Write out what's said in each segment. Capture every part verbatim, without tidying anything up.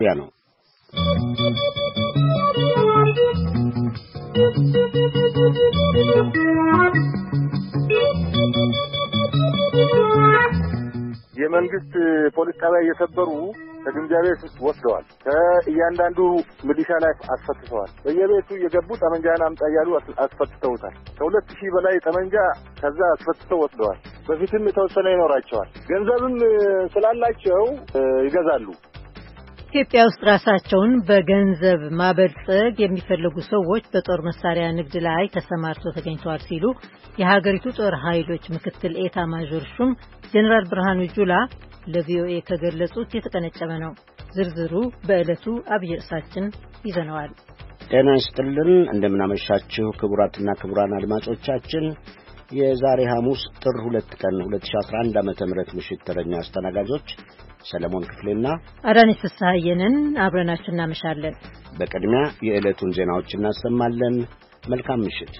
ያ ነው። የመንግስት ፖሊስ ጣቢያ እየሰበሩ ከግምጃ ቤት ወስደዋል። ከእያንዳንዱ ሚሊሻ ላይ አስፈትተዋል። በየቤቱ የገቡ ጠመንጃን አምጣ እያሉ አስፈትተውታል። ከሁለት ሺህ በላይ ጠመንጃ ከዛ አስፈትተው ወስደዋል። በፊትም የተወሰነ ይኖራቸዋል። ገንዘብም ስላላቸው ይገዛሉ። ኢትዮጵያ ውስጥ ራሳቸውን በገንዘብ ማበልጸግ የሚፈልጉ ሰዎች በጦር መሳሪያ ንግድ ላይ ተሰማርተው ተገኝተዋል ሲሉ የሀገሪቱ ጦር ኃይሎች ምክትል ኤታ ማዦር ሹም ጀነራል ብርሃኑ ጁላ ለቪኦኤ ከገለጹት የተቀነጨበ ነው። ዝርዝሩ በዕለቱ አብይ ርዕሳችን ይዘነዋል። ጤና ይስጥልን፣ እንደምናመሻችሁ ክቡራትና ክቡራን አድማጮቻችን። የዛሬ ሐሙስ ጥር ሁለት ቀን ሁለት ሺህ አስራ አንድ ዓመተ ምህረት ምሽት ተረኛ አስተናጋጆች ሰለሞን ክፍሌና አዳነች ፍስሐየንን አብረናችሁ እናመሻለን። በቅድሚያ የዕለቱን ዜናዎች እናሰማለን። መልካም ምሽት።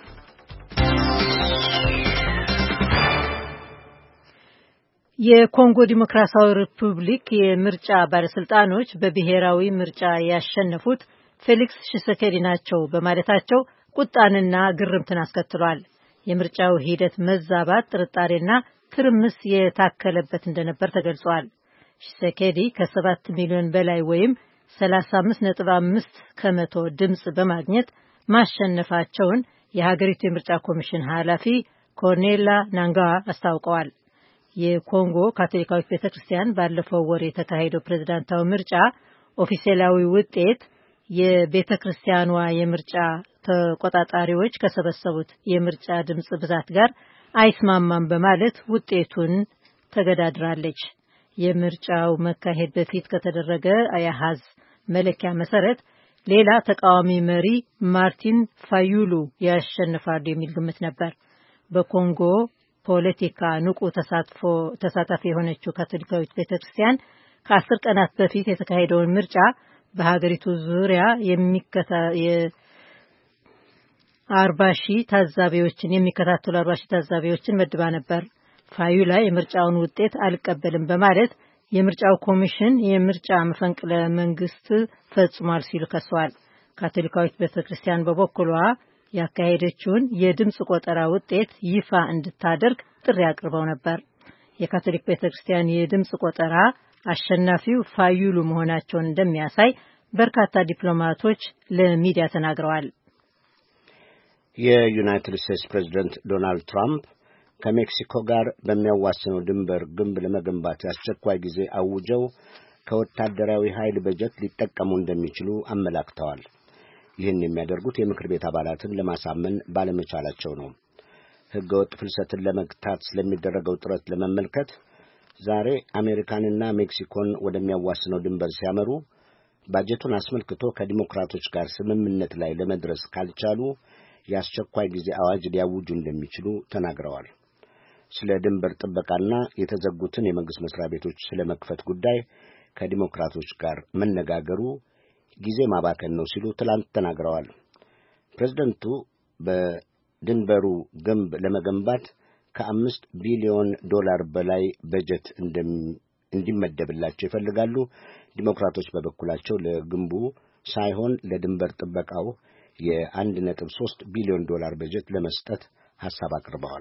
የኮንጎ ዲሞክራሲያዊ ሪፑብሊክ የምርጫ ባለስልጣኖች በብሔራዊ ምርጫ ያሸነፉት ፌሊክስ ሺሴኬዲ ናቸው በማለታቸው ቁጣንና ግርምትን አስከትሏል። የምርጫው ሂደት መዛባት፣ ጥርጣሬና ትርምስ የታከለበት እንደነበር ተገልጿል። ሺሴኬዲ ከሰባት ሚሊዮን በላይ ወይም ሰላሳ አምስት ነጥብ አምስት ከመቶ ድምጽ በማግኘት ማሸነፋቸውን የሀገሪቱ የምርጫ ኮሚሽን ኃላፊ ኮርኔላ ናንጋ አስታውቀዋል። የኮንጎ ካቶሊካዊት ቤተክርስቲያን ባለፈው ወር የተካሄደው ፕሬዝዳንታዊ ምርጫ ኦፊሴላዊ ውጤት የቤተክርስቲያኗ የምርጫ ተቆጣጣሪዎች ከሰበሰቡት የምርጫ ድምጽ ብዛት ጋር አይስማማም በማለት ውጤቱን ተገዳድራለች። የምርጫው መካሄድ በፊት ከተደረገ አያሃዝ መለኪያ መሰረት ሌላ ተቃዋሚ መሪ ማርቲን ፋዩሉ ያሸንፋሉ የሚል ግምት ነበር። በኮንጎ ፖለቲካ ንቁ ተሳትፎ ተሳታፊ የሆነችው ካቶሊካዊት ቤተክርስቲያን ከአስር ቀናት በፊት የተካሄደውን ምርጫ በሀገሪቱ ዙሪያ የሚከታ አርባ ሺህ ታዛቢዎችን የሚከታተሉ አርባ ሺህ ታዛቢዎችን መድባ ነበር። ፋዩላ የምርጫውን ውጤት አልቀበልም በማለት የምርጫው ኮሚሽን የምርጫ መፈንቅለ መንግስት ፈጽሟል ሲሉ ከሰዋል። ካቶሊካዊት ቤተክርስቲያን በበኩሏ ያካሄደችውን የድምጽ ቆጠራ ውጤት ይፋ እንድታደርግ ጥሪ አቅርበው ነበር። የካቶሊክ ቤተክርስቲያን የድምጽ ቆጠራ አሸናፊው ፋዩሉ መሆናቸውን እንደሚያሳይ በርካታ ዲፕሎማቶች ለሚዲያ ተናግረዋል። የዩናይትድ ስቴትስ ፕሬዝዳንት ዶናልድ ትራምፕ ከሜክሲኮ ጋር በሚያዋስነው ድንበር ግንብ ለመገንባት አስቸኳይ ጊዜ አውጀው ከወታደራዊ ኃይል በጀት ሊጠቀሙ እንደሚችሉ አመላክተዋል። ይህን የሚያደርጉት የምክር ቤት አባላትን ለማሳመን ባለመቻላቸው ነው። ሕገወጥ ፍልሰትን ለመግታት ስለሚደረገው ጥረት ለመመልከት ዛሬ አሜሪካንና ሜክሲኮን ወደሚያዋስነው ድንበር ሲያመሩ ባጀቱን አስመልክቶ ከዲሞክራቶች ጋር ስምምነት ላይ ለመድረስ ካልቻሉ የአስቸኳይ ጊዜ አዋጅ ሊያውጁ እንደሚችሉ ተናግረዋል። ስለ ድንበር ጥበቃና የተዘጉትን የመንግስት መስሪያ ቤቶች ስለመክፈት ጉዳይ ከዲሞክራቶች ጋር መነጋገሩ ጊዜ ማባከን ነው ሲሉ ትላንት ተናግረዋል። ፕሬዝደንቱ በድንበሩ ግንብ ለመገንባት ከአምስት ቢሊዮን ዶላር በላይ በጀት እንዲመደብላቸው ይፈልጋሉ። ዲሞክራቶች በበኩላቸው ለግንቡ ሳይሆን ለድንበር ጥበቃው የአንድ ነጥብ ሶስት ቢሊዮን ዶላር በጀት ለመስጠት ሐሳብ አቅርበዋል።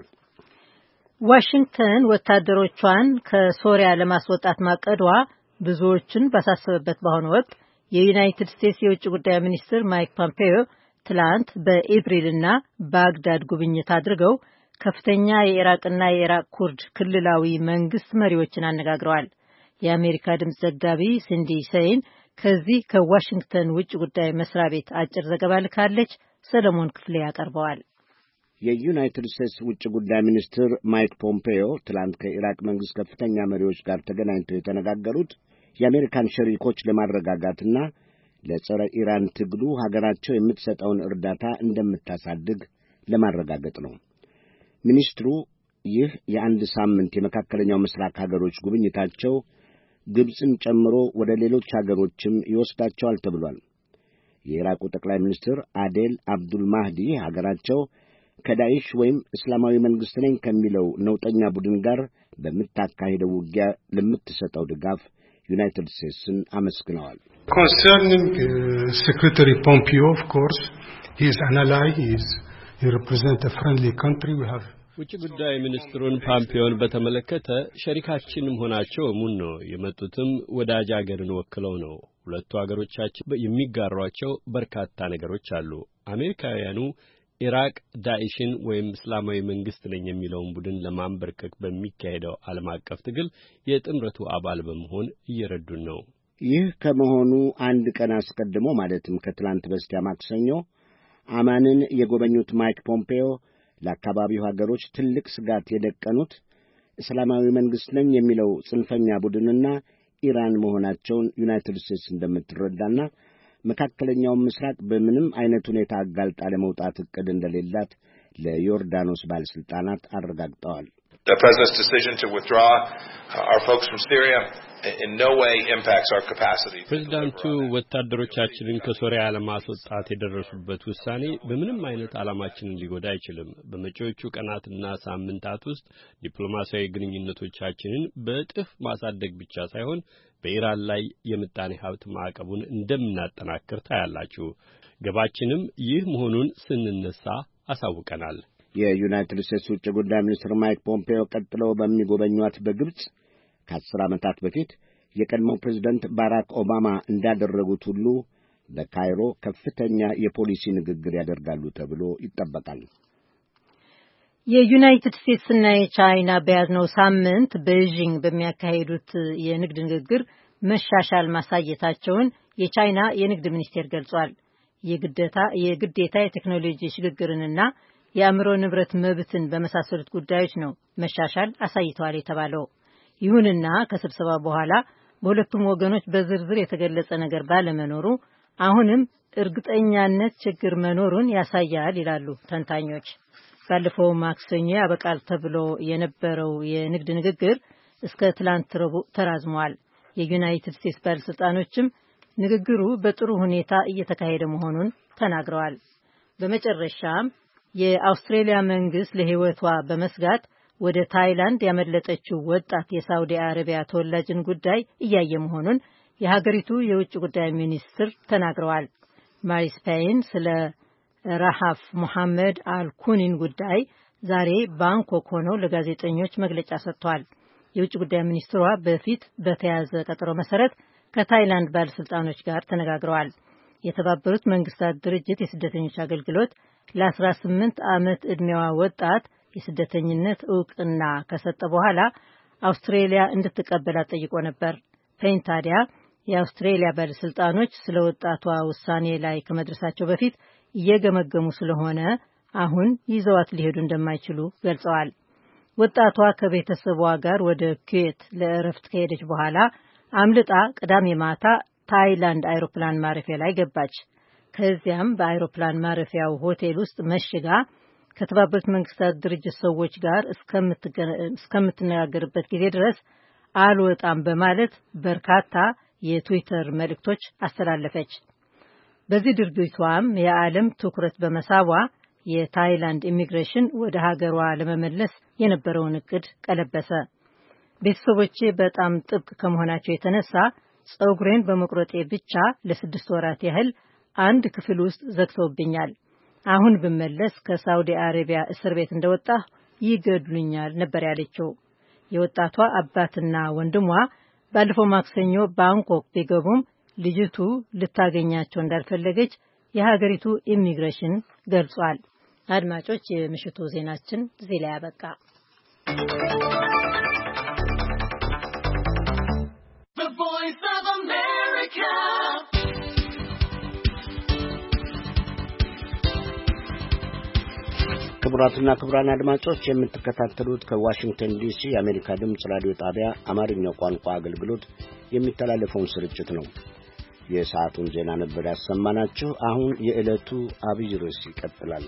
ዋሽንግተን ወታደሮቿን ከሶሪያ ለማስወጣት ማቀዷ ብዙዎችን ባሳሰበበት በአሁኑ ወቅት የዩናይትድ ስቴትስ የውጭ ጉዳይ ሚኒስትር ማይክ ፖምፔዮ ትላንት በኢብሪልና ባግዳድ ጉብኝት አድርገው ከፍተኛ የኢራቅና የኢራቅ ኩርድ ክልላዊ መንግስት መሪዎችን አነጋግረዋል። የአሜሪካ ድምፅ ዘጋቢ ሲንዲ ሴይን ከዚህ ከዋሽንግተን ውጭ ጉዳይ መስሪያ ቤት አጭር ዘገባ ልካለች። ሰለሞን ክፍሌ ያቀርበዋል። የዩናይትድ ስቴትስ ውጭ ጉዳይ ሚኒስትር ማይክ ፖምፔዮ ትላንት ከኢራቅ መንግስት ከፍተኛ መሪዎች ጋር ተገናኝተው የተነጋገሩት የአሜሪካን ሸሪኮች ለማረጋጋትና ለጸረ ኢራን ትግሉ ሀገራቸው የምትሰጠውን እርዳታ እንደምታሳድግ ለማረጋገጥ ነው። ሚኒስትሩ ይህ የአንድ ሳምንት የመካከለኛው ምስራቅ ሀገሮች ጉብኝታቸው ግብፅን ጨምሮ ወደ ሌሎች ሀገሮችም ይወስዳቸዋል ተብሏል። የኢራቁ ጠቅላይ ሚኒስትር አዴል አብዱል ማህዲ ሀገራቸው ከዳኢሽ ወይም እስላማዊ መንግስት ነኝ ከሚለው ነውጠኛ ቡድን ጋር በምታካሄደው ውጊያ ለምትሰጠው ድጋፍ ዩናይትድ ስቴትስን አመስግነዋል። Concerning uh, Secretary Pompeo, of course, he is an ally, he is he represents a friendly country. We have ውጭ ጉዳይ ሚኒስትሩን ፓምፒዮን በተመለከተ ሸሪካችን መሆናቸው እሙን ነው። የመጡትም ወዳጅ አገርን ወክለው ነው። ሁለቱ አገሮቻችን የሚጋሯቸው በርካታ ነገሮች አሉ። አሜሪካውያኑ ኢራቅ ዳኢሽን ወይም እስላማዊ መንግስት ነኝ የሚለውን ቡድን ለማንበርከክ በሚካሄደው ዓለም አቀፍ ትግል የጥምረቱ አባል በመሆን እየረዱን ነው። ይህ ከመሆኑ አንድ ቀን አስቀድሞ ማለትም ከትላንት በስቲያ ማክሰኞ አማንን የጎበኙት ማይክ ፖምፔዮ ለአካባቢው ሀገሮች ትልቅ ስጋት የደቀኑት እስላማዊ መንግስት ነኝ የሚለው ጽንፈኛ ቡድንና ኢራን መሆናቸውን ዩናይትድ ስቴትስ እንደምትረዳና መካከለኛውን ምስራቅ በምንም አይነት ሁኔታ አጋልጣ ለመውጣት እቅድ እንደሌላት ለዮርዳኖስ ባለስልጣናት አረጋግጠዋል። The president's decision to withdraw our folks from Syria in no way impacts our capacity. ፕሬዝዳንቱ ወታደሮቻችንን ከሶሪያ ለማስወጣት የደረሱበት ውሳኔ በምንም አይነት ዓላማችንን ሊጎዳ አይችልም። በመጪዎቹ ቀናትና ሳምንታት ውስጥ ዲፕሎማሲያዊ ግንኙነቶቻችንን በእጥፍ ማሳደግ ብቻ ሳይሆን በኢራን ላይ የምጣኔ ሀብት ማዕቀቡን እንደምናጠናክር ታያላችሁ። ገባችንም ይህ መሆኑን ስንነሳ አሳውቀናል። የዩናይትድ ስቴትስ ውጭ ጉዳይ ሚኒስትር ማይክ ፖምፔዮ ቀጥለው በሚጎበኟት በግብጽ ከአስር ዓመታት በፊት የቀድሞው ፕሬዝዳንት ባራክ ኦባማ እንዳደረጉት ሁሉ በካይሮ ከፍተኛ የፖሊሲ ንግግር ያደርጋሉ ተብሎ ይጠበቃል። የዩናይትድ ስቴትስና የቻይና በያዝነው ሳምንት ቤጂንግ በሚያካሂዱት የንግድ ንግግር መሻሻል ማሳየታቸውን የቻይና የንግድ ሚኒስቴር ገልጿል። የግዴታ የግዴታ የቴክኖሎጂ ሽግግርንና የአእምሮ ንብረት መብትን በመሳሰሉት ጉዳዮች ነው መሻሻል አሳይተዋል የተባለው። ይሁንና ከስብሰባ በኋላ በሁለቱም ወገኖች በዝርዝር የተገለጸ ነገር ባለመኖሩ አሁንም እርግጠኛነት ችግር መኖሩን ያሳያል ይላሉ ተንታኞች። ባለፈው ማክሰኞ ያበቃል ተብሎ የነበረው የንግድ ንግግር እስከ ትላንት ረቡዕ ተራዝሟል። የዩናይትድ ስቴትስ ባለስልጣኖችም ንግግሩ በጥሩ ሁኔታ እየተካሄደ መሆኑን ተናግረዋል። በመጨረሻም የአውስትሬሊያ መንግስት ለሕይወቷ በመስጋት ወደ ታይላንድ ያመለጠችው ወጣት የሳውዲ አረቢያ ተወላጅን ጉዳይ እያየ መሆኑን የሀገሪቱ የውጭ ጉዳይ ሚኒስትር ተናግረዋል። ማሪስ ፓይን ስለ ራሃፍ ሙሐመድ አልኩኒን ጉዳይ ዛሬ ባንኮክ ሆነው ለጋዜጠኞች መግለጫ ሰጥተዋል። የውጭ ጉዳይ ሚኒስትሯ በፊት በተያዘ ቀጠሮ መሰረት ከታይላንድ ባለስልጣኖች ጋር ተነጋግረዋል። የተባበሩት መንግስታት ድርጅት የስደተኞች አገልግሎት ለአስራ ስምንት ዓመት ዕድሜዋ ወጣት የስደተኝነት ዕውቅና ከሰጠ በኋላ አውስትሬሊያ እንድትቀበላት ጠይቆ ነበር። ፔን ታዲያ የአውስትሬሊያ ባለስልጣኖች ስለ ወጣቷ ውሳኔ ላይ ከመድረሳቸው በፊት እየገመገሙ ስለሆነ አሁን ይዘዋት ሊሄዱ እንደማይችሉ ገልጸዋል። ወጣቷ ከቤተሰቧ ጋር ወደ ኩዌት ለእረፍት ከሄደች በኋላ አምልጣ ቅዳሜ ማታ ታይላንድ አይሮፕላን ማረፊያ ላይ ገባች። ከዚያም በአይሮፕላን ማረፊያው ሆቴል ውስጥ መሽጋ ከተባበሩት መንግስታት ድርጅት ሰዎች ጋር እስከምትነጋገርበት ጊዜ ድረስ አልወጣም በማለት በርካታ የትዊተር መልእክቶች አስተላለፈች። በዚህ ድርጊቷም የዓለም ትኩረት በመሳቧ የታይላንድ ኢሚግሬሽን ወደ ሀገሯ ለመመለስ የነበረውን እቅድ ቀለበሰ። ቤተሰቦቼ በጣም ጥብቅ ከመሆናቸው የተነሳ ጸጉሬን በመቁረጤ ብቻ ለስድስት ወራት ያህል አንድ ክፍል ውስጥ ዘግተውብኛል። አሁን ብመለስ ከሳውዲ አረቢያ እስር ቤት እንደወጣሁ ይገድሉኛል ነበር ያለችው። የወጣቷ አባትና ወንድሟ ባለፈው ማክሰኞ ባንኮክ ቢገቡም ልጅቱ ልታገኛቸው እንዳልፈለገች የሀገሪቱ ኢሚግሬሽን ገልጿል። አድማጮች፣ የምሽቱ ዜናችን እዚህ ላይ ያበቃ። ክቡራትና ክቡራን አድማጮች የምትከታተሉት ከዋሽንግተን ዲሲ የአሜሪካ ድምፅ ራዲዮ ጣቢያ አማርኛው ቋንቋ አገልግሎት የሚተላለፈውን ስርጭት ነው። የሰዓቱን ዜና ነበር ያሰማናችሁ። አሁን የዕለቱ አብይ ርዕስ ይቀጥላል።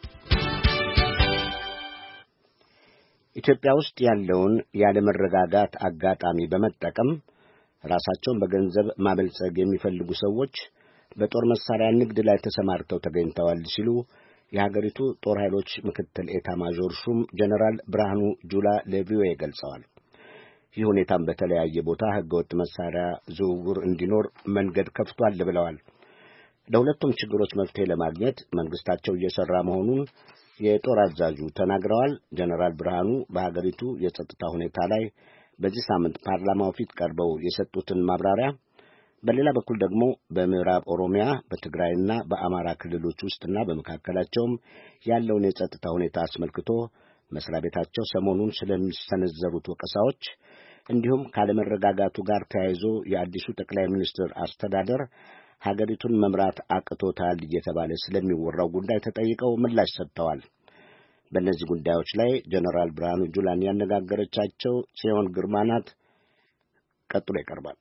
ኢትዮጵያ ውስጥ ያለውን ያለመረጋጋት አጋጣሚ በመጠቀም ራሳቸውን በገንዘብ ማበልጸግ የሚፈልጉ ሰዎች በጦር መሳሪያ ንግድ ላይ ተሰማርተው ተገኝተዋል ሲሉ የሀገሪቱ ጦር ኃይሎች ምክትል ኤታ ማዦር ሹም ጀነራል ብርሃኑ ጁላ ለቪኦኤ ገልጸዋል። ይህ ሁኔታም በተለያየ ቦታ ህገወጥ መሳሪያ ዝውውር እንዲኖር መንገድ ከፍቷል ብለዋል። ለሁለቱም ችግሮች መፍትሄ ለማግኘት መንግስታቸው እየሰራ መሆኑን የጦር አዛዡ ተናግረዋል። ጀነራል ብርሃኑ በሀገሪቱ የጸጥታ ሁኔታ ላይ በዚህ ሳምንት ፓርላማው ፊት ቀርበው የሰጡትን ማብራሪያ፣ በሌላ በኩል ደግሞ በምዕራብ ኦሮሚያ በትግራይና በአማራ ክልሎች ውስጥና በመካከላቸውም ያለውን የጸጥታ ሁኔታ አስመልክቶ መስሪያ ቤታቸው ሰሞኑን ስለሚሰነዘሩት ወቀሳዎች እንዲሁም ካለመረጋጋቱ ጋር ተያይዞ የአዲሱ ጠቅላይ ሚኒስትር አስተዳደር ሀገሪቱን መምራት አቅቶታል እየተባለ ስለሚወራው ጉዳይ ተጠይቀው ምላሽ ሰጥተዋል። በእነዚህ ጉዳዮች ላይ ጀነራል ብርሃኑ ጁላን ያነጋገረቻቸው ጽዮን ግርማ ናት። ቀጥሎ ይቀርባል።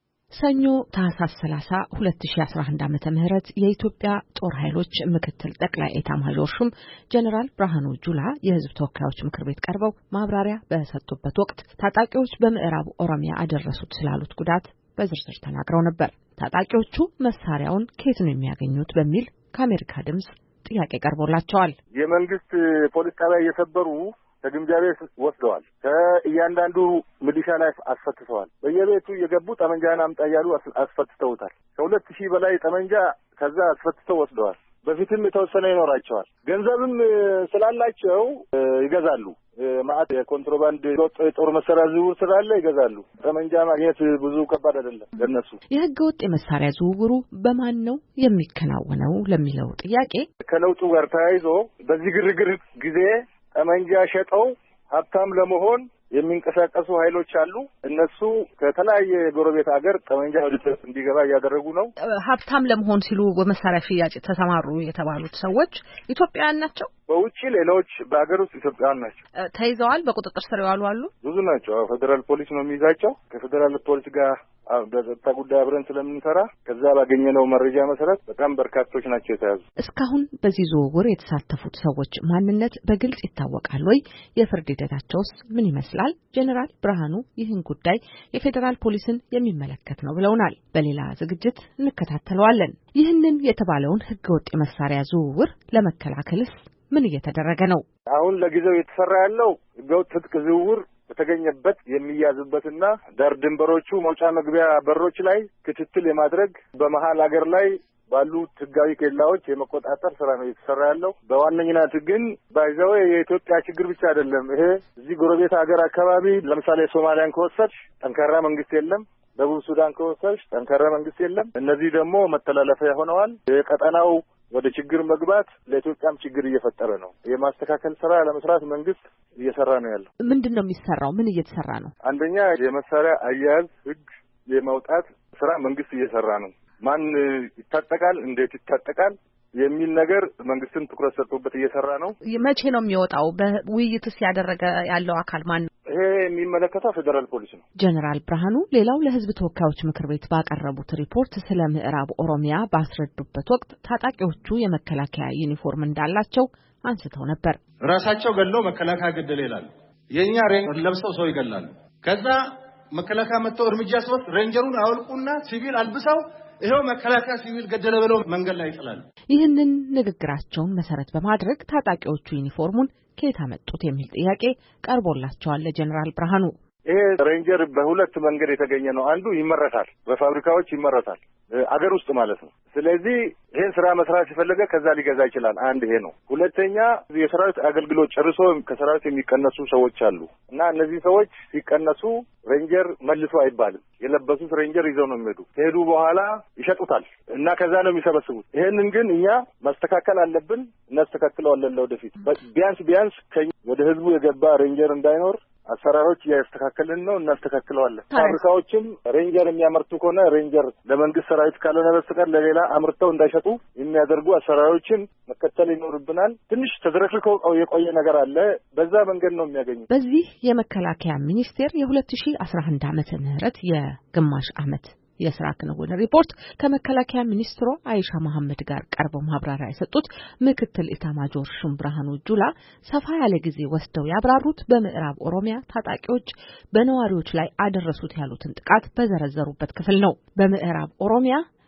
ሰኞ ታህሳስ ሰላሳ ሁለት ሺህ አስራ አንድ ዓመተ ምህረት የኢትዮጵያ ጦር ኃይሎች ምክትል ጠቅላይ ኤታማዦር ሹም ጀነራል ብርሃኑ ጁላ የሕዝብ ተወካዮች ምክር ቤት ቀርበው ማብራሪያ በሰጡበት ወቅት ታጣቂዎች በምዕራብ ኦሮሚያ አደረሱት ስላሉት ጉዳት በዝርዝር ተናግረው ነበር። ታጣቂዎቹ መሳሪያውን ከየት ነው የሚያገኙት በሚል ከአሜሪካ ድምጽ ጥያቄ ቀርቦላቸዋል። የመንግስት ፖሊስ ጣቢያ እየሰበሩ ከግምጃ ቤት ወስደዋል። ከእያንዳንዱ ሚሊሻ ላይ አስፈትተዋል። በየቤቱ የገቡ ጠመንጃን አምጣ እያሉ አስፈትተውታል። ከሁለት ሺህ በላይ ጠመንጃ ከዛ አስፈትተው ወስደዋል። በፊትም የተወሰነ ይኖራቸዋል። ገንዘብም ስላላቸው ይገዛሉ። ማአት የኮንትሮባንድ የጦር መሳሪያ ዝውውር ስላለ ይገዛሉ። ጠመንጃ ማግኘት ብዙ ከባድ አይደለም ለነሱ። የህገ ወጥ የመሳሪያ ዝውውሩ በማን ነው የሚከናወነው ለሚለው ጥያቄ ከለውጡ ጋር ተያይዞ በዚህ ግርግር ጊዜ ጠመንጃ ሸጠው ሀብታም ለመሆን የሚንቀሳቀሱ ኃይሎች አሉ። እነሱ ከተለያየ ጎረቤት ሀገር ጠመንጃ ወደ እንዲገባ እያደረጉ ነው። ሀብታም ለመሆን ሲሉ በመሳሪያ ሽያጭ ተሰማሩ የተባሉት ሰዎች ኢትዮጵያውያን ናቸው። በውጪ ሌሎች፣ በሀገር ውስጥ ኢትዮጵያውያን ናቸው። ተይዘዋል። በቁጥጥር ስር ያሉ አሉ። ብዙ ናቸው። ፌዴራል ፖሊስ ነው የሚይዛቸው። ከፌዴራል ፖሊስ ጋር በጸጥታ ጉዳይ አብረን ስለምንሰራ ከዛ ባገኘነው መረጃ መሰረት በጣም በርካቶች ናቸው የተያዙ። እስካሁን በዚህ ዝውውር የተሳተፉት ሰዎች ማንነት በግልጽ ይታወቃል ወይ? የፍርድ ሂደታቸውስ ምን ይመስላል? ጀነራል ብርሃኑ ይህን ጉዳይ የፌዴራል ፖሊስን የሚመለከት ነው ብለውናል። በሌላ ዝግጅት እንከታተለዋለን። ይህንን የተባለውን ህገወጥ የመሳሪያ ዝውውር ለመከላከልስ ምን እየተደረገ ነው? አሁን ለጊዜው የተሰራ ያለው ህገወጥ ትጥቅ ዝውውር በተገኘበት የሚያዝበትና ዳር ድንበሮቹ መውጫ መግቢያ በሮች ላይ ክትትል የማድረግ በመሀል ሀገር ላይ ባሉት ህጋዊ ኬላዎች የመቆጣጠር ስራ ነው የተሰራ ያለው። በዋነኝነት ግን ባይዘው የኢትዮጵያ ችግር ብቻ አይደለም። ይሄ እዚህ ጎረቤት ሀገር አካባቢ ለምሳሌ ሶማሊያን ከወሰድሽ ጠንካራ መንግስት የለም። ደቡብ ሱዳን ከወሰድሽ ጠንካራ መንግስት የለም። እነዚህ ደግሞ መተላለፊያ ሆነዋል። የቀጠናው ወደ ችግር መግባት ለኢትዮጵያም ችግር እየፈጠረ ነው። የማስተካከል ስራ ለመስራት መንግስት እየሰራ ነው ያለው። ምንድነው የሚሰራው? ምን እየተሰራ ነው? አንደኛ የመሳሪያ አያያዝ ህግ የማውጣት ስራ መንግስት እየሰራ ነው። ማን ይታጠቃል፣ እንዴት ይታጠቃል የሚል ነገር መንግስትን ትኩረት ሰጥቶበት እየሰራ ነው። መቼ ነው የሚወጣው? በውይይትስ ያደረገ ያለው አካል ማን ነው? ይሄ የሚመለከተው ፌዴራል ፖሊስ ነው። ጀነራል ብርሃኑ ሌላው ለህዝብ ተወካዮች ምክር ቤት ባቀረቡት ሪፖርት ስለ ምዕራብ ኦሮሚያ ባስረዱበት ወቅት ታጣቂዎቹ የመከላከያ ዩኒፎርም እንዳላቸው አንስተው ነበር። ራሳቸው ገለው መከላከያ ገደለ ይላሉ። የኛ ሬንጀር ለብሰው ሰው ይገላሉ። ከዛ መከላከያ መጥተው እርምጃ ሲወስድ ሬንጀሩን አውልቁና ሲቪል አልብሰው ይሄው መከላከያ ሲቪል ገደለ ብለው መንገድ ላይ ይጥላሉ። ይህንን ንግግራቸውን መሰረት በማድረግ ታጣቂዎቹ ዩኒፎርሙን ከየት አመጡት የሚል ጥያቄ ቀርቦላቸዋል ለጀነራል ብርሃኑ። ይሄ ሬንጀር በሁለት መንገድ የተገኘ ነው። አንዱ ይመረታል፣ በፋብሪካዎች ይመረታል፣ አገር ውስጥ ማለት ነው። ስለዚህ ይሄን ስራ መስራት ሲፈልገ ከዛ ሊገዛ ይችላል። አንድ ይሄ ነው። ሁለተኛ የሰራዊት አገልግሎት ጨርሶ ከሰራዊት የሚቀነሱ ሰዎች አሉ እና እነዚህ ሰዎች ሲቀነሱ ሬንጀር መልሶ አይባልም። የለበሱት ሬንጀር ይዘው ነው የሚሄዱ። ከሄዱ በኋላ ይሸጡታል እና ከዛ ነው የሚሰበስቡት። ይሄንን ግን እኛ ማስተካከል አለብን፣ እናስተካክለዋለን ለወደፊት። ቢያንስ ቢያንስ ወደ ህዝቡ የገባ ሬንጀር እንዳይኖር አሰራሮች እያስተካከልን ነው፣ እናስተካክለዋለን። ፋብሪካዎችም ሬንጀር የሚያመርቱ ከሆነ ሬንጀር ለመንግስት ሰራዊት ካልሆነ በስተቀር ለሌላ አምርተው እንዳይሸጡ የሚያደርጉ አሰራሮችን መከተል ይኖርብናል። ትንሽ ተዝረክርከው የቆየ ነገር አለ። በዛ መንገድ ነው የሚያገኙ። በዚህ የመከላከያ ሚኒስቴር የሁለት ሺህ አስራ አንድ ዓመተ ምህረት የግማሽ ዓመት የስራ ክንውን ሪፖርት ከመከላከያ ሚኒስትሯ አይሻ መሐመድ ጋር ቀርበው ማብራሪያ የሰጡት ምክትል ኢታማጆር ሹም ብርሃኑ ጁላ ሰፋ ያለ ጊዜ ወስደው ያብራሩት በምዕራብ ኦሮሚያ ታጣቂዎች በነዋሪዎች ላይ አደረሱት ያሉትን ጥቃት በዘረዘሩበት ክፍል ነው። በምዕራብ ኦሮሚያ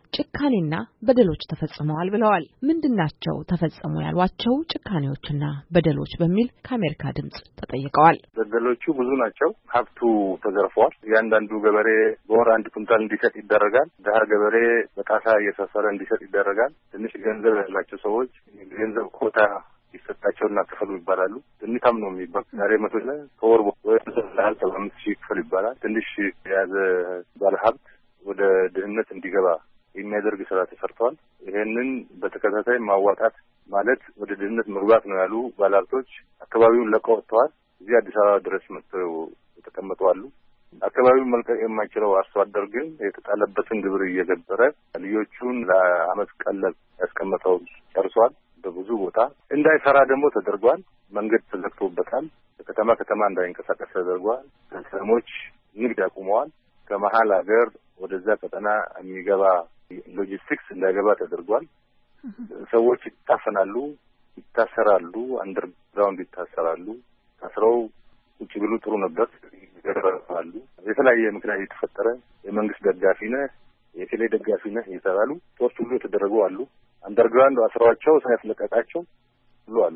ጭካኔና በደሎች ተፈጽመዋል ብለዋል። ምንድናቸው ተፈጸሙ ያሏቸው ጭካኔዎችና በደሎች በሚል ከአሜሪካ ድምጽ ተጠይቀዋል። በደሎቹ ብዙ ናቸው። ሀብቱ ተዘርፏል። ያንዳንዱ ገበሬ በወር አንድ ኩንታል እንዲሰጥ ይደረጋል። ደሃ ገበሬ በጣሳ እየሰፈረ እንዲሰጥ ይደረጋል። ትንሽ ገንዘብ ያላቸው ሰዎች ገንዘብ ኮታ ይሰጣቸውና ክፈሉ ይባላሉ። ትንታም ነው የሚባል ዛሬ መቶ ላይ ከወር ወይ ተሰላል አምስት ሺህ ክፈል ይባላል። ትንሽ የያዘ ባለሀብት ወደ ድህነት እንዲገባ የሚያደርግ ስራ ተሰርቷል። ይሄንን በተከታታይ ማዋጣት ማለት ወደ ድህነት መግባት ነው ያሉ ባለሀብቶች አካባቢውን ለቀው ወጥተዋል። እዚህ አዲስ አበባ ድረስ መጥተው የተቀመጡ አሉ። አካባቢውን መልቀቅ የማይችለው አርሶ አደር ግን የተጣለበትን ግብር እየገበረ ልጆቹን ለአመት ቀለብ ያስቀመጠው ጨርሷል። በብዙ ቦታ እንዳይሰራ ደግሞ ተደርጓል። መንገድ ተዘግቶበታል። ከተማ ከተማ እንዳይንቀሳቀስ ተደርጓል። ከተሞች ንግድ አቁመዋል። ከመሀል ሀገር ወደዛ ቀጠና የሚገባ ሎጂስቲክስ እንዳይገባ ተደርጓል። ሰዎች ይታፈናሉ፣ ይታሰራሉ፣ አንደርግራውንድ ይታሰራሉ። ታስረው ቁጭ ብሉ ጥሩ ነበር ይገረፋሉ። የተለያየ ምክንያት የተፈጠረ የመንግስት ደጋፊ ነህ፣ የቴሌ ደጋፊ ነህ እየተባሉ ሶስት ሁሉ የተደረጉ አሉ። አንደርግራውንድ አስረዋቸው ሳያስለቀቃቸው ሁሉ አሉ።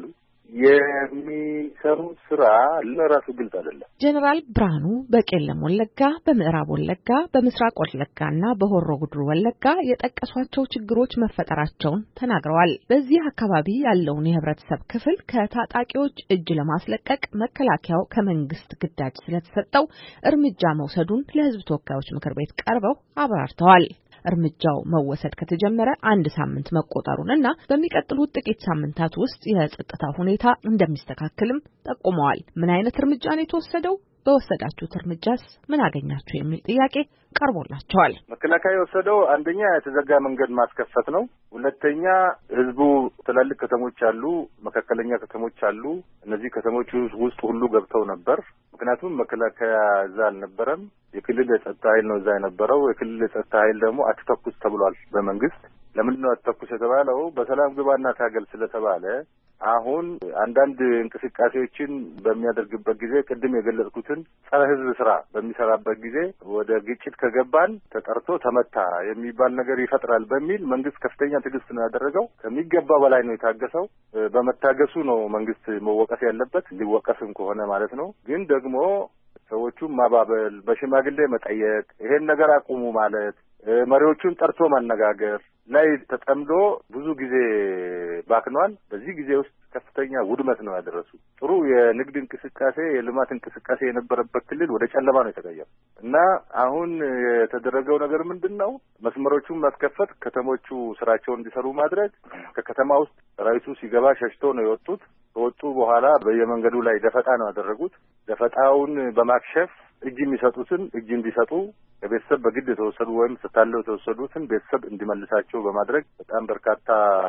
የሚሰሩ ስራ ለራሱ ግልጽ አይደለም። ጀነራል ብርሃኑ በቄለም ወለጋ፣ በምዕራብ ወለጋ፣ በምስራቅ ወለጋና በሆሮ ጉድሩ ወለጋ የጠቀሷቸው ችግሮች መፈጠራቸውን ተናግረዋል። በዚህ አካባቢ ያለውን የህብረተሰብ ክፍል ከታጣቂዎች እጅ ለማስለቀቅ መከላከያው ከመንግስት ግዳጅ ስለተሰጠው እርምጃ መውሰዱን ለህዝብ ተወካዮች ምክር ቤት ቀርበው አብራርተዋል። እርምጃው መወሰድ ከተጀመረ አንድ ሳምንት መቆጠሩንና በሚቀጥሉት ጥቂት ሳምንታት ውስጥ የጸጥታ ሁኔታ እንደሚስተካከልም ጠቁመዋል። ምን አይነት እርምጃ ነው የተወሰደው? በወሰዳችሁት እርምጃስ ምን አገኛችሁ? የሚል ጥያቄ ቀርቦላቸዋል። መከላከያ የወሰደው አንደኛ የተዘጋ መንገድ ማስከፈት ነው። ሁለተኛ ህዝቡ ትላልቅ ከተሞች አሉ፣ መካከለኛ ከተሞች አሉ። እነዚህ ከተሞች ውስጥ ሁሉ ገብተው ነበር። ምክንያቱም መከላከያ እዛ አልነበረም። የክልል የጸጥታ ኃይል ነው እዛ የነበረው። የክልል የጸጥታ ኃይል ደግሞ አትተኩስ ተብሏል በመንግስት። ለምንድን ነው አትተኩስ የተባለው? በሰላም ግባና ታገል ስለተባለ አሁን አንዳንድ እንቅስቃሴዎችን በሚያደርግበት ጊዜ ቅድም የገለጽኩትን ጸረ ህዝብ ስራ በሚሰራበት ጊዜ ወደ ግጭት ከገባን ተጠርቶ ተመታ የሚባል ነገር ይፈጥራል በሚል መንግስት ከፍተኛ ትዕግስት ነው ያደረገው። ከሚገባ በላይ ነው የታገሰው። በመታገሱ ነው መንግስት መወቀስ ያለበት፣ ሊወቀስም ከሆነ ማለት ነው። ግን ደግሞ ሰዎቹን ማባበል፣ በሽማግሌ መጠየቅ፣ ይሄን ነገር አቁሙ ማለት፣ መሪዎቹን ጠርቶ ማነጋገር ላይ ተጠምዶ ብዙ ጊዜ ባክኗል። በዚህ ጊዜ ውስጥ ከፍተኛ ውድመት ነው ያደረሱ። ጥሩ የንግድ እንቅስቃሴ፣ የልማት እንቅስቃሴ የነበረበት ክልል ወደ ጨለማ ነው የተቀየረው እና አሁን የተደረገው ነገር ምንድን ነው? መስመሮቹን ማስከፈት፣ ከተሞቹ ስራቸውን እንዲሰሩ ማድረግ። ከከተማ ውስጥ ሰራዊቱ ሲገባ ሸሽቶ ነው የወጡት። ከወጡ በኋላ በየመንገዱ ላይ ደፈጣ ነው ያደረጉት። ደፈጣውን በማክሸፍ እጅ የሚሰጡትን እጅ እንዲሰጡ፣ ከቤተሰብ በግድ የተወሰዱ ወይም ስታለው የተወሰዱትን ቤተሰብ እንዲመልሳቸው በማድረግ በጣም በርካታ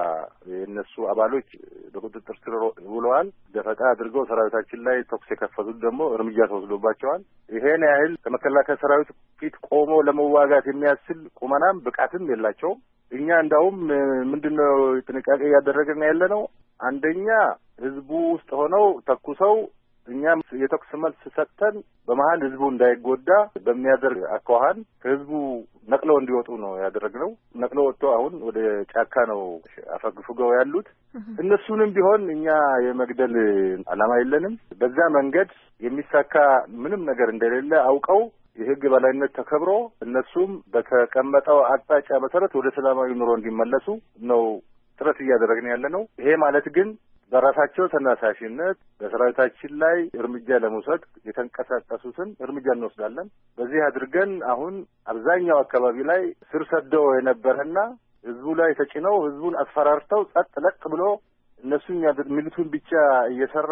የእነሱ አባሎች በቁጥጥር ስር ውለዋል። ደፈጣ አድርገው ሰራዊታችን ላይ ተኩስ የከፈቱት ደግሞ እርምጃ ተወስዶባቸዋል። ይሄን ያህል ከመከላከያ ሰራዊት ፊት ቆሞ ለመዋጋት የሚያስችል ቁመናም ብቃትም የላቸውም። እኛ እንዳውም ምንድነው ጥንቃቄ እያደረግን ያለ ነው? አንደኛ ህዝቡ ውስጥ ሆነው ተኩሰው እኛም የተኩስ መልስ ሰጥተን በመሀል ህዝቡ እንዳይጎዳ በሚያደርግ አኳኋን ከህዝቡ ነቅለው እንዲወጡ ነው ያደረግነው። ነቅለው ወጥቶ አሁን ወደ ጫካ ነው አፈግፍገው ያሉት። እነሱንም ቢሆን እኛ የመግደል ዓላማ የለንም። በዛ መንገድ የሚሳካ ምንም ነገር እንደሌለ አውቀው የህግ በላይነት ተከብሮ እነሱም በተቀመጠው አቅጣጫ መሰረት ወደ ሰላማዊ ኑሮ እንዲመለሱ ነው ጥረት እያደረግን ያለ ነው። ይሄ ማለት ግን በራሳቸው ተነሳሽነት በሰራዊታችን ላይ እርምጃ ለመውሰድ የተንቀሳቀሱትን እርምጃ እንወስዳለን። በዚህ አድርገን አሁን አብዛኛው አካባቢ ላይ ስር ሰደው የነበረና ህዝቡ ላይ ተጭነው ህዝቡን አስፈራርተው ጸጥ ለጥ ብሎ እነሱ የሚሉትን ብቻ እየሰራ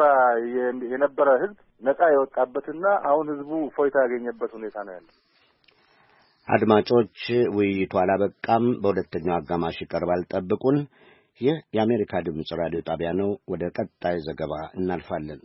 የነበረ ህዝብ ነጻ የወጣበትና አሁን ህዝቡ ፎይታ ያገኘበት ሁኔታ ነው ያለው። አድማጮች፣ ውይይቱ አላበቃም። በሁለተኛው አጋማሽ ይቀርባል። ጠብቁን። ይህ የአሜሪካ ድምፅ ራዲዮ ጣቢያ ነው። ወደ ቀጣይ ዘገባ እናልፋለን።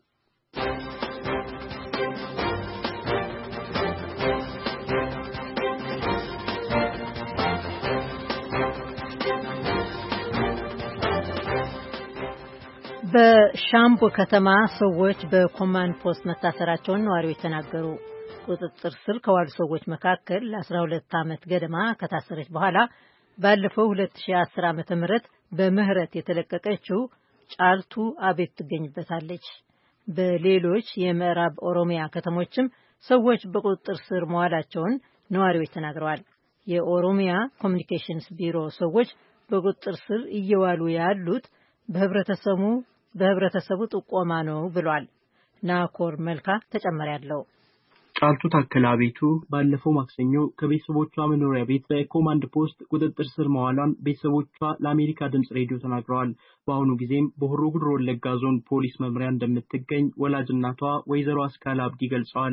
በሻምቡ ከተማ ሰዎች በኮማንድ ፖስት መታሰራቸውን ነዋሪዎች ተናገሩ። ቁጥጥር ስር ከዋሉ ሰዎች መካከል ለአስራ ሁለት ዓመት ገደማ ከታሰረች በኋላ ባለፈው ሁለት ሺህ አስር ዓመተ ምህረት በምህረት የተለቀቀችው ጫልቱ አቤት ትገኝበታለች። በሌሎች የምዕራብ ኦሮሚያ ከተሞችም ሰዎች በቁጥጥር ስር መዋላቸውን ነዋሪዎች ተናግረዋል። የኦሮሚያ ኮሚኒኬሽንስ ቢሮ ሰዎች በቁጥጥር ስር እየዋሉ ያሉት በህብረተሰቡ በህብረተሰቡ ጥቆማ ነው ብሏል። ናኮር መልካ ተጨማሪ ያለው ጫልቱ ታከለ አቤቱ ባለፈው ማክሰኞ ከቤተሰቦቿ መኖሪያ ቤት በኮማንድ ፖስት ቁጥጥር ስር መዋሏን ቤተሰቦቿ ለአሜሪካ ድምጽ ሬዲዮ ተናግረዋል። በአሁኑ ጊዜም በሆሮ ጉዱሩ ወለጋ ዞን ፖሊስ መምሪያ እንደምትገኝ ወላጅ እናቷ ወይዘሮ አስካለ አብዲ ገልጸዋል።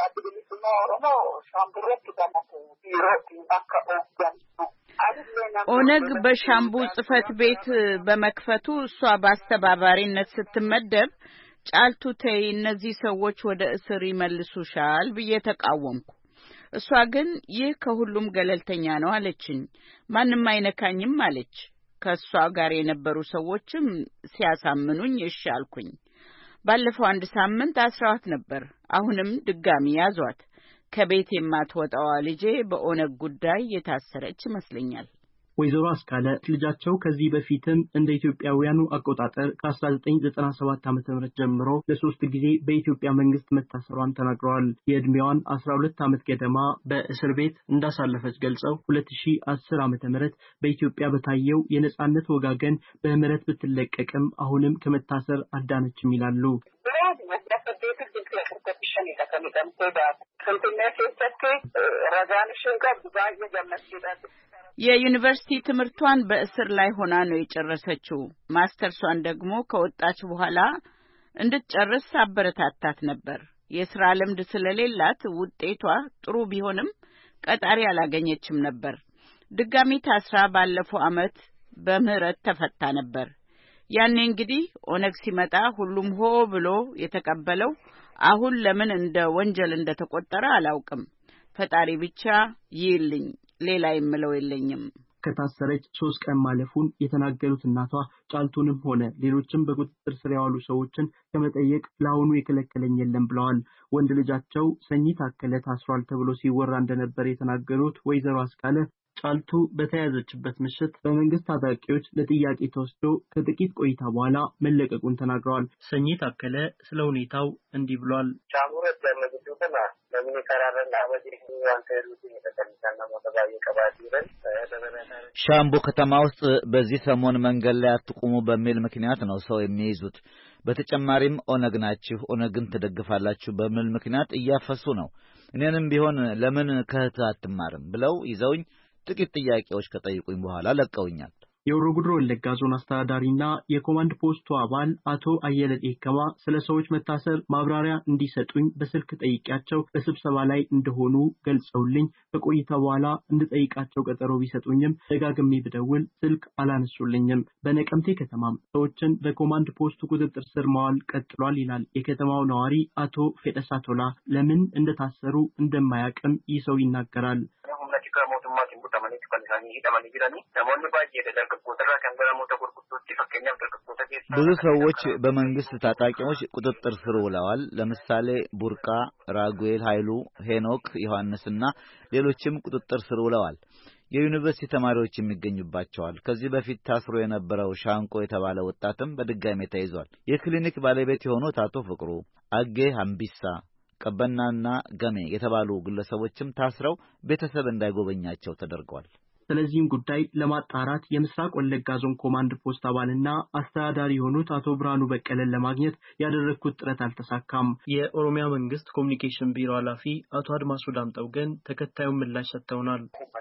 ኦነግ በሻምቡ ጽፈት ቤት በመክፈቱ እሷ በአስተባባሪነት ስትመደብ ጫልቱ ተይ እነዚህ ሰዎች ወደ እስር ይመልሱሻል ብዬ ተቃወምኩ። እሷ ግን ይህ ከሁሉም ገለልተኛ ነው አለችኝ። ማንም አይነካኝም አለች። ከሷ ጋር የነበሩ ሰዎችም ሲያሳምኑኝ እሺ አልኩኝ። ባለፈው አንድ ሳምንት አስራዋት ነበር። አሁንም ድጋሚ ያዟት። ከቤት የማትወጣው ልጄ በኦነግ ጉዳይ የታሰረች ይመስለኛል። ወይዘሮ አስካለ ልጃቸው ከዚህ በፊትም እንደ ኢትዮጵያውያኑ አቆጣጠር ከ1997 ዓመተ ምህረት ጀምሮ ለሶስት ጊዜ በኢትዮጵያ መንግስት መታሰሯን ተናግረዋል። የእድሜዋን አስራ ሁለት ዓመት ገደማ በእስር ቤት እንዳሳለፈች ገልጸው ሁለት ሺህ አስር ዓመተ ምህረት በኢትዮጵያ በታየው የነጻነት ወጋገን በምህረት ብትለቀቅም አሁንም ከመታሰር አዳነችም ይላሉ። የዩኒቨርሲቲ ትምህርቷን በእስር ላይ ሆና ነው የጨረሰችው። ማስተርሷን ደግሞ ከወጣች በኋላ እንድትጨርስ አበረታታት ነበር። የሥራ ልምድ ስለሌላት ውጤቷ ጥሩ ቢሆንም ቀጣሪ አላገኘችም ነበር። ድጋሚ ታስራ ባለፈው ዓመት በምህረት ተፈታ ነበር። ያኔ እንግዲህ ኦነግ ሲመጣ ሁሉም ሆ ብሎ የተቀበለው አሁን ለምን እንደ ወንጀል እንደተቆጠረ አላውቅም። ፈጣሪ ብቻ ይልኝ ሌላ የምለው የለኝም። ከታሰረች ሶስት ቀን ማለፉን የተናገሩት እናቷ ጫልቱንም ሆነ ሌሎችም በቁጥጥር ስር ያሉ ሰዎችን ከመጠየቅ ለአሁኑ የከለከለኝ የለም ብለዋል። ወንድ ልጃቸው ሰኚ ታከለ ታስሯል ተብሎ ሲወራ እንደነበር የተናገሩት ወይዘሮ አስካለ ጫልቱ በተያዘችበት ምሽት በመንግስት ታጣቂዎች ለጥያቄ ተወስዶ ከጥቂት ቆይታ በኋላ መለቀቁን ተናግረዋል። ሰኚ ታከለ ስለ ሁኔታው እንዲህ ብሏል። ሻምቡ ከተማ ውስጥ በዚህ ሰሞን መንገድ ላይ አትቁሙ በሚል ምክንያት ነው ሰው የሚይዙት። በተጨማሪም ኦነግ ናችሁ፣ ኦነግን ትደግፋላችሁ በሚል ምክንያት እያፈሱ ነው። እኔንም ቢሆን ለምን ከህት አትማርም ብለው ይዘውኝ ጥቂት ጥያቄዎች ከጠይቁኝ በኋላ ለቀውኛል። የሆሮ ጉዱሩ ወለጋ ዞን አስተዳዳሪና የኮማንድ ፖስቱ አባል አቶ አየለ ዴከማ ስለ ሰዎች መታሰር ማብራሪያ እንዲሰጡኝ በስልክ ጠይቄያቸው በስብሰባ ላይ እንደሆኑ ገልጸውልኝ በቆይታ በኋላ እንድጠይቃቸው ቀጠሮ ቢሰጡኝም ደጋግሜ ብደውል ስልክ አላነሱልኝም። በነቀምቴ ከተማም ሰዎችን በኮማንድ ፖስቱ ቁጥጥር ስር ማዋል ቀጥሏል ይላል የከተማው ነዋሪ አቶ ፌደሳ ቶላ። ለምን እንደታሰሩ እንደማያውቅም ይህ ሰው ይናገራል። ብዙ ሰዎች በመንግስት ታጣቂዎች ቁጥጥር ስር ውለዋል። ለምሳሌ ቡርቃ፣ ራጉኤል ኃይሉ፣ ሄኖክ ዮሐንስና ሌሎችም ቁጥጥር ስር ውለዋል። የዩኒቨርሲቲ ተማሪዎች የሚገኙባቸዋል። ከዚህ በፊት ታስሮ የነበረው ሻንቆ የተባለ ወጣትም በድጋሚ ተይዟል። የክሊኒክ ባለቤት የሆኑት አቶ ፍቅሩ አጌ ሀምቢሳ ቀበናና ገሜ የተባሉ ግለሰቦችም ታስረው ቤተሰብ እንዳይጎበኛቸው ተደርገዋል። ስለዚህም ጉዳይ ለማጣራት የምስራቅ ወለጋ ዞን ኮማንድ ፖስት አባልና አስተዳዳሪ የሆኑት አቶ ብርሃኑ በቀለን ለማግኘት ያደረኩት ጥረት አልተሳካም። የኦሮሚያ መንግስት ኮሚኒኬሽን ቢሮ ኃላፊ አቶ አድማሱ ዳምጠው ግን ተከታዩን ምላሽ ሰጥተውናል።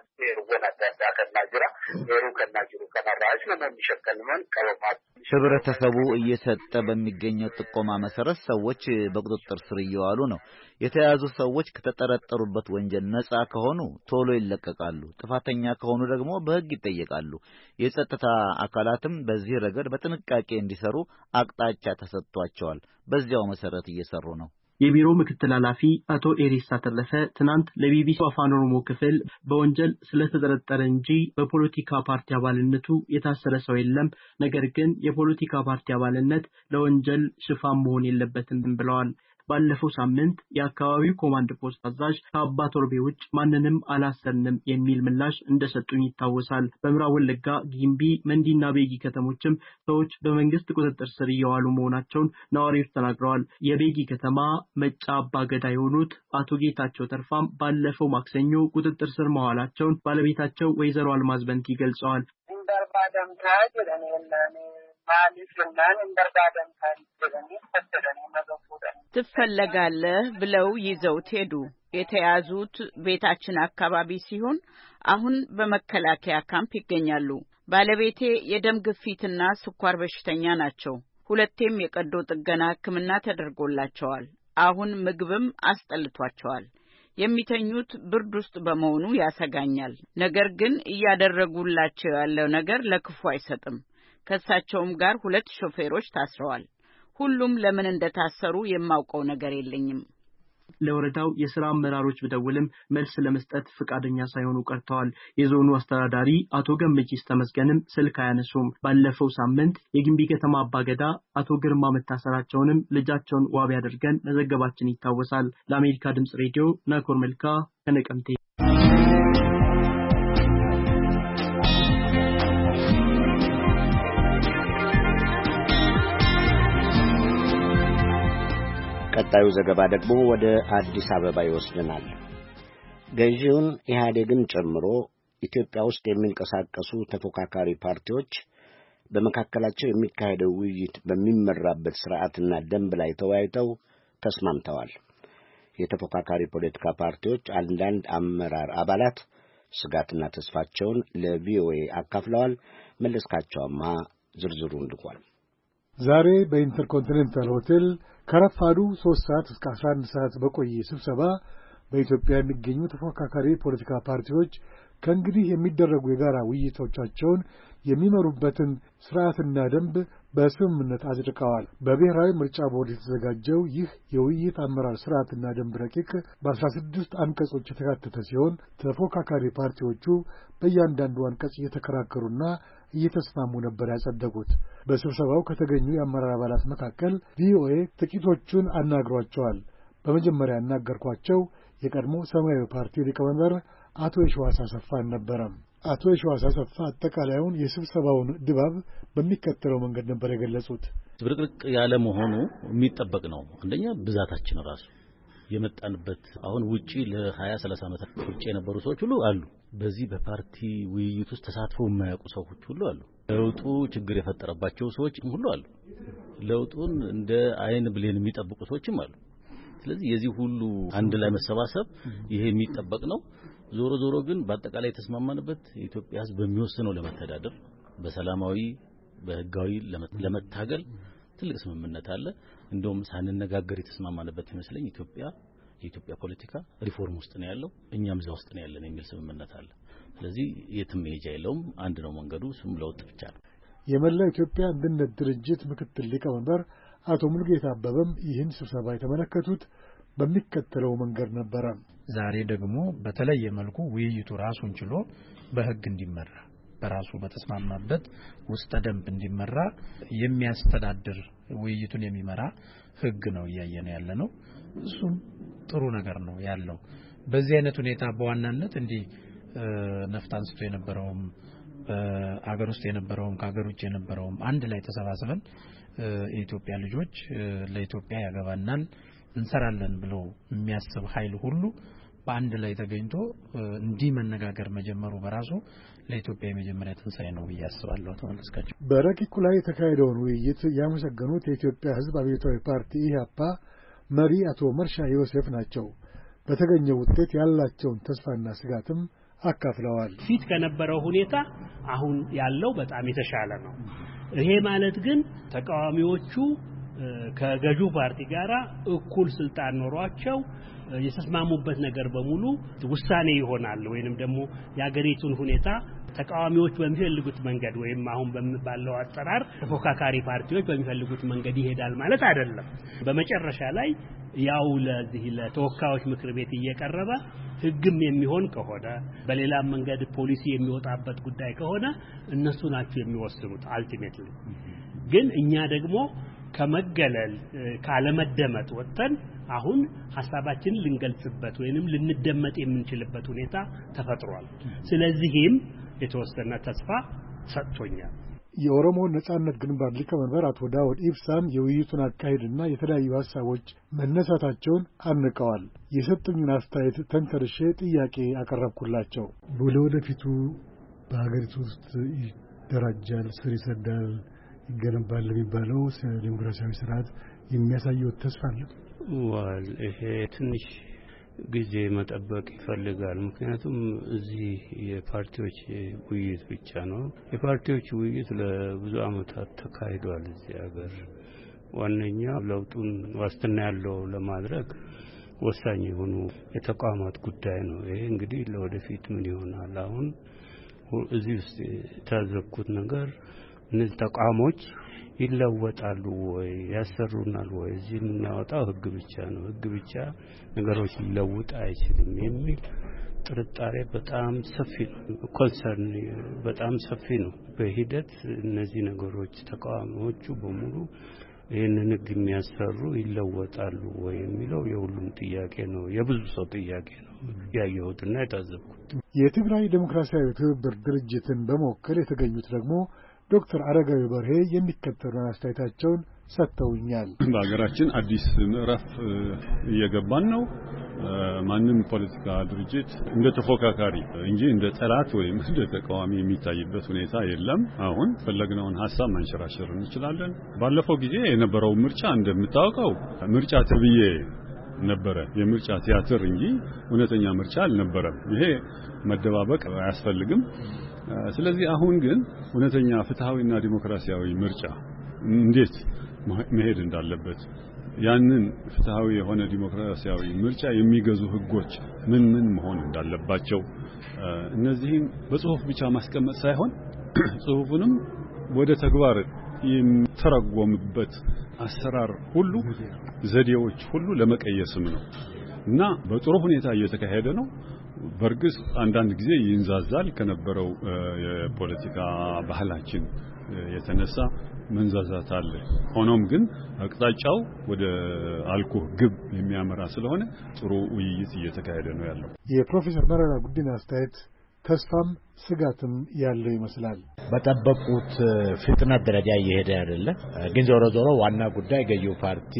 ህብረተሰቡ እየሰጠ በሚገኘው ጥቆማ መሰረት ሰዎች በቁጥጥር ስር እየዋሉ ነው። የተያዙ ሰዎች ከተጠረጠሩበት ወንጀል ነፃ ከሆኑ ቶሎ ይለቀቃሉ። ጥፋተኛ ከሆኑ ደግሞ በህግ ይጠየቃሉ። የጸጥታ አካላትም በዚህ ረገድ በጥንቃቄ እንዲሰሩ አቅጣጫ ተሰጥቷቸዋል። በዚያው መሰረት እየሰሩ ነው። የቢሮ ምክትል ኃላፊ አቶ ኤሪሳ ተረፈ ትናንት ለቢቢሲ አፋን ኦሮሞ ክፍል በወንጀል ስለተጠረጠረ እንጂ በፖለቲካ ፓርቲ አባልነቱ የታሰረ ሰው የለም፣ ነገር ግን የፖለቲካ ፓርቲ አባልነት ለወንጀል ሽፋን መሆን የለበትም ብለዋል። ባለፈው ሳምንት የአካባቢው ኮማንድ ፖስት አዛዥ ከአባ ቶርቤ ውጭ ማንንም አላሰርንም የሚል ምላሽ እንደሰጡኝ ይታወሳል። በምዕራብ ወለጋ ጊምቢ፣ መንዲና ቤጊ ከተሞችም ሰዎች በመንግስት ቁጥጥር ስር እየዋሉ መሆናቸውን ነዋሪዎች ተናግረዋል። የቤጊ ከተማ መጫ አባገዳ የሆኑት አቶ ጌታቸው ተርፋም ባለፈው ማክሰኞ ቁጥጥር ስር መዋላቸውን ባለቤታቸው ወይዘሮ አልማዝ በንቲ ገልጸዋል። ትፈለጋለህ ብለው ይዘውት ሄዱ። የተያዙት ቤታችን አካባቢ ሲሆን አሁን በመከላከያ ካምፕ ይገኛሉ። ባለቤቴ የደም ግፊትና ስኳር በሽተኛ ናቸው። ሁለቴም የቀዶ ጥገና ሕክምና ተደርጎላቸዋል። አሁን ምግብም አስጠልቷቸዋል። የሚተኙት ብርድ ውስጥ በመሆኑ ያሰጋኛል። ነገር ግን እያደረጉላቸው ያለው ነገር ለክፉ አይሰጥም። ከሳቸውም ጋር ሁለት ሾፌሮች ታስረዋል። ሁሉም ለምን እንደታሰሩ የማውቀው ነገር የለኝም። ለወረዳው የሥራ አመራሮች በደውልም መልስ ለመስጠት ፍቃደኛ ሳይሆኑ ቀርተዋል። የዞኑ አስተዳዳሪ አቶ ገመቺስ ተመስገንም ስልክ አያነሱም። ባለፈው ሳምንት የጊምቢ ከተማ አባገዳ አቶ ግርማ መታሰራቸውንም ልጃቸውን ዋቢ አድርገን መዘገባችን ይታወሳል። ለአሜሪካ ድምጽ ሬዲዮ ናኮር መልካ ከነቀምቴ። ቀጣዩ ዘገባ ደግሞ ወደ አዲስ አበባ ይወስደናል። ገዢውን ኢህአዴግን ጨምሮ ኢትዮጵያ ውስጥ የሚንቀሳቀሱ ተፎካካሪ ፓርቲዎች በመካከላቸው የሚካሄደው ውይይት በሚመራበት ስርዓትና ደንብ ላይ ተወያይተው ተስማምተዋል። የተፎካካሪ ፖለቲካ ፓርቲዎች አንዳንድ አመራር አባላት ስጋትና ተስፋቸውን ለቪኦኤ አካፍለዋል። መለስካቸውማ ዝርዝሩን ልኳል። ዛሬ በኢንተርኮንቲኔንታል ሆቴል ከረፋዱ ሶስት ሰዓት እስከ አስራ አንድ ሰዓት በቆየ ስብሰባ በኢትዮጵያ የሚገኙ ተፎካካሪ ፖለቲካ ፓርቲዎች ከእንግዲህ የሚደረጉ የጋራ ውይይቶቻቸውን የሚመሩበትን ስርዓትና ደንብ በስምምነት አጽድቀዋል። በብሔራዊ ምርጫ ቦርድ የተዘጋጀው ይህ የውይይት አመራር ስርዓትና ደንብ ረቂቅ በአስራ ስድስት አንቀጾች የተካተተ ሲሆን ተፎካካሪ ፓርቲዎቹ በእያንዳንዱ አንቀጽ እየተከራከሩና እየተስማሙ ነበር ያጸደቁት። በስብሰባው ከተገኙ የአመራር አባላት መካከል ቪኦኤ ጥቂቶቹን አናግሯቸዋል። በመጀመሪያ ያናገርኳቸው የቀድሞ ሰማያዊ ፓርቲ ሊቀመንበር አቶ የሺዋስ አሰፋን ነበረ። አቶ የሺዋስ አሰፋ አጠቃላዩን የስብሰባውን ድባብ በሚከተለው መንገድ ነበር የገለጹት። ዝብርቅርቅ ያለ መሆኑ የሚጠበቅ ነው። አንደኛ ብዛታችን ራሱ የመጣንበት አሁን ውጪ ለሀያ ሰላሳ ዓመታት ውጪ የነበሩ ሰዎች ሁሉ አሉ። በዚህ በፓርቲ ውይይት ውስጥ ተሳትፈው የማያውቁ ሰዎች ሁሉ አሉ። ለውጡ ችግር የፈጠረባቸው ሰዎች ሁሉ አሉ። ለውጡን እንደ አይን ብሌን የሚጠብቁ ሰዎችም አሉ። ስለዚህ የዚህ ሁሉ አንድ ላይ መሰባሰብ ይሄ የሚጠበቅ ነው። ዞሮ ዞሮ ግን በአጠቃላይ የተስማማንበት የኢትዮጵያ ሕዝብ በሚወስነው ለመተዳደር በሰላማዊ በህጋዊ ለመታገል ትልቅ ስምምነት አለ። እንደውም ሳንነጋገር የተስማማንበት ይመስለኝ ኢትዮጵያ የኢትዮጵያ ፖለቲካ ሪፎርም ውስጥ ነው ያለው፣ እኛም እዛ ውስጥ ነው ያለን የሚል ስምምነት አለ። ስለዚህ የትም መሄጃ የለውም፣ አንድ ነው መንገዱ፣ እሱም ለውጥ ብቻ ነው። የመላው ኢትዮጵያ አንድነት ድርጅት ምክትል ሊቀመንበር አቶ ሙሉጌታ አበበም ይህን ስብሰባ የተመለከቱት በሚከተለው መንገድ ነበረ። ዛሬ ደግሞ በተለየ መልኩ ውይይቱ ራሱን ችሎ በህግ እንዲመራ በራሱ በተስማማበት ውስጥ ደንብ እንዲመራ የሚያስተዳድር ውይይቱን የሚመራ ህግ ነው እያየን ያለነው። እሱም ጥሩ ነገር ነው ያለው። በዚህ አይነት ሁኔታ በዋናነት እንዲህ ነፍጥ አንስቶ የነበረውም አገር ውስጥ የነበረውም ከአገር ውጭ የነበረውም አንድ ላይ ተሰባስበን የኢትዮጵያ ልጆች ለኢትዮጵያ ያገባናል እንሰራለን ብሎ የሚያስብ ኃይል ሁሉ በአንድ ላይ ተገኝቶ እንዲህ መነጋገር መጀመሩ በራሱ ለኢትዮጵያ የመጀመሪያ ትንሳኤ ነው ያስባለሁ። ተመልካቾች በረቂቁ ላይ የተካሄደውን ውይይት ያመሰገኑት የኢትዮጵያ ሕዝብ አብዮታዊ ፓርቲ ኢህአፓ መሪ አቶ መርሻ ዮሴፍ ናቸው። በተገኘው ውጤት ያላቸውን ተስፋና ስጋትም አካፍለዋል። ፊት ከነበረው ሁኔታ አሁን ያለው በጣም የተሻለ ነው። ይሄ ማለት ግን ተቃዋሚዎቹ ከገዢው ፓርቲ ጋራ እኩል ስልጣን ኖሯቸው የተስማሙበት ነገር በሙሉ ውሳኔ ይሆናል ወይንም ደግሞ ያገሪቱን ሁኔታ ተቃዋሚዎች በሚፈልጉት መንገድ ወይም አሁን በሚባለው አጠራር ተፎካካሪ ፓርቲዎች በሚፈልጉት መንገድ ይሄዳል ማለት አይደለም። በመጨረሻ ላይ ያው ለዚህ ለተወካዮች ምክር ቤት እየቀረበ ህግም የሚሆን ከሆነ በሌላም መንገድ ፖሊሲ የሚወጣበት ጉዳይ ከሆነ እነሱ ናቸው የሚወስኑት አልቲሜትሊ። ግን እኛ ደግሞ ከመገለል ካለመደመጥ ወጥተን አሁን ሐሳባችንን ልንገልጽበት ወይንም ልንደመጥ የምንችልበት ሁኔታ ተፈጥሯል። ስለዚህም የተወሰነ ተስፋ ሰጥቶኛል። የኦሮሞ ነጻነት ግንባር ሊቀመንበር አቶ ዳውድ ኢብሳም የውይይቱን አካሄድና የተለያዩ ሐሳቦች መነሳታቸውን አድንቀዋል። የሰጡኝን አስተያየት ተንተርሼ ጥያቄ አቀረብኩላቸው። ለወደፊቱ በሀገሪቱ ውስጥ ይደራጃል፣ ስር ይሰዳል፣ ይገነባል የሚባለው ዴሞክራሲያዊ ስርዓት የሚያሳየው ተስፋ አለ? ዋል ይሄ ትንሽ ጊዜ መጠበቅ ይፈልጋል። ምክንያቱም እዚህ የፓርቲዎች ውይይት ብቻ ነው። የፓርቲዎች ውይይት ለብዙ ዓመታት ተካሂዷል እዚህ ሀገር። ዋነኛ ለውጡን ዋስትና ያለው ለማድረግ ወሳኝ የሆኑ የተቋማት ጉዳይ ነው። ይሄ እንግዲህ ለወደፊት ምን ይሆናል? አሁን እዚህ ውስጥ የታዘብኩት ነገር እነዚህ ተቋሞች ይለወጣሉ ወይ ያሰሩናል ወይ? እዚህ የምናወጣው ህግ ብቻ ነው። ህግ ብቻ ነገሮች ሊለውጥ አይችልም የሚል ጥርጣሬ በጣም ሰፊ ነው። ኮንሰርን በጣም ሰፊ ነው። በሂደት እነዚህ ነገሮች ተቋሞቹ በሙሉ ይህንን ህግ የሚያሰሩ ይለወጣሉ ወይ የሚለው የሁሉም ጥያቄ ነው። የብዙ ሰው ጥያቄ ነው ያየሁትና የታዘብኩት። የትግራይ ዴሞክራሲያዊ ትብብር ድርጅትን በመወከል የተገኙት ደግሞ ዶክተር አረጋዊ በርሄ የሚከተሉን አስተያየታቸውን ሰጥተውኛል። በሀገራችን አዲስ ምዕራፍ እየገባን ነው። ማንም ፖለቲካ ድርጅት እንደ ተፎካካሪ እንጂ እንደ ጠላት ወይም እንደ ተቃዋሚ የሚታይበት ሁኔታ የለም። አሁን ፈለግነውን ሐሳብ ማንሸራሸር እንችላለን። ባለፈው ጊዜ የነበረው ምርጫ እንደምታውቀው ምርጫ ተብዬ ነበረ፣ የምርጫ ቲያትር እንጂ እውነተኛ ምርጫ አልነበረም። ይሄ መደባበቅ አያስፈልግም። ስለዚህ አሁን ግን እውነተኛ ፍትሃዊና ዲሞክራሲያዊ ምርጫ እንዴት መሄድ እንዳለበት ያንን ፍትሃዊ የሆነ ዲሞክራሲያዊ ምርጫ የሚገዙ ህጎች ምን ምን መሆን እንዳለባቸው እነዚህን በጽሁፍ ብቻ ማስቀመጥ ሳይሆን ጽሁፉንም ወደ ተግባር የሚተረጎምበት አሰራር ሁሉ ዘዴዎች ሁሉ ለመቀየስም ነው እና በጥሩ ሁኔታ እየተካሄደ ነው። በርግጥ አንዳንድ ጊዜ ይንዛዛል ከነበረው የፖለቲካ ባህላችን የተነሳ መንዛዛት አለ። ሆኖም ግን አቅጣጫው ወደ አልኮህ ግብ የሚያመራ ስለሆነ ጥሩ ውይይት እየተካሄደ ነው ያለው። የፕሮፌሰር መረራ ጉዲና አስተያየት ተስፋም ስጋትም ያለው ይመስላል። በጠበቁት ፍጥነት ደረጃ እየሄደ አይደለም። ግን ዞሮ ዞሮ ዋና ጉዳይ ገዢው ፓርቲ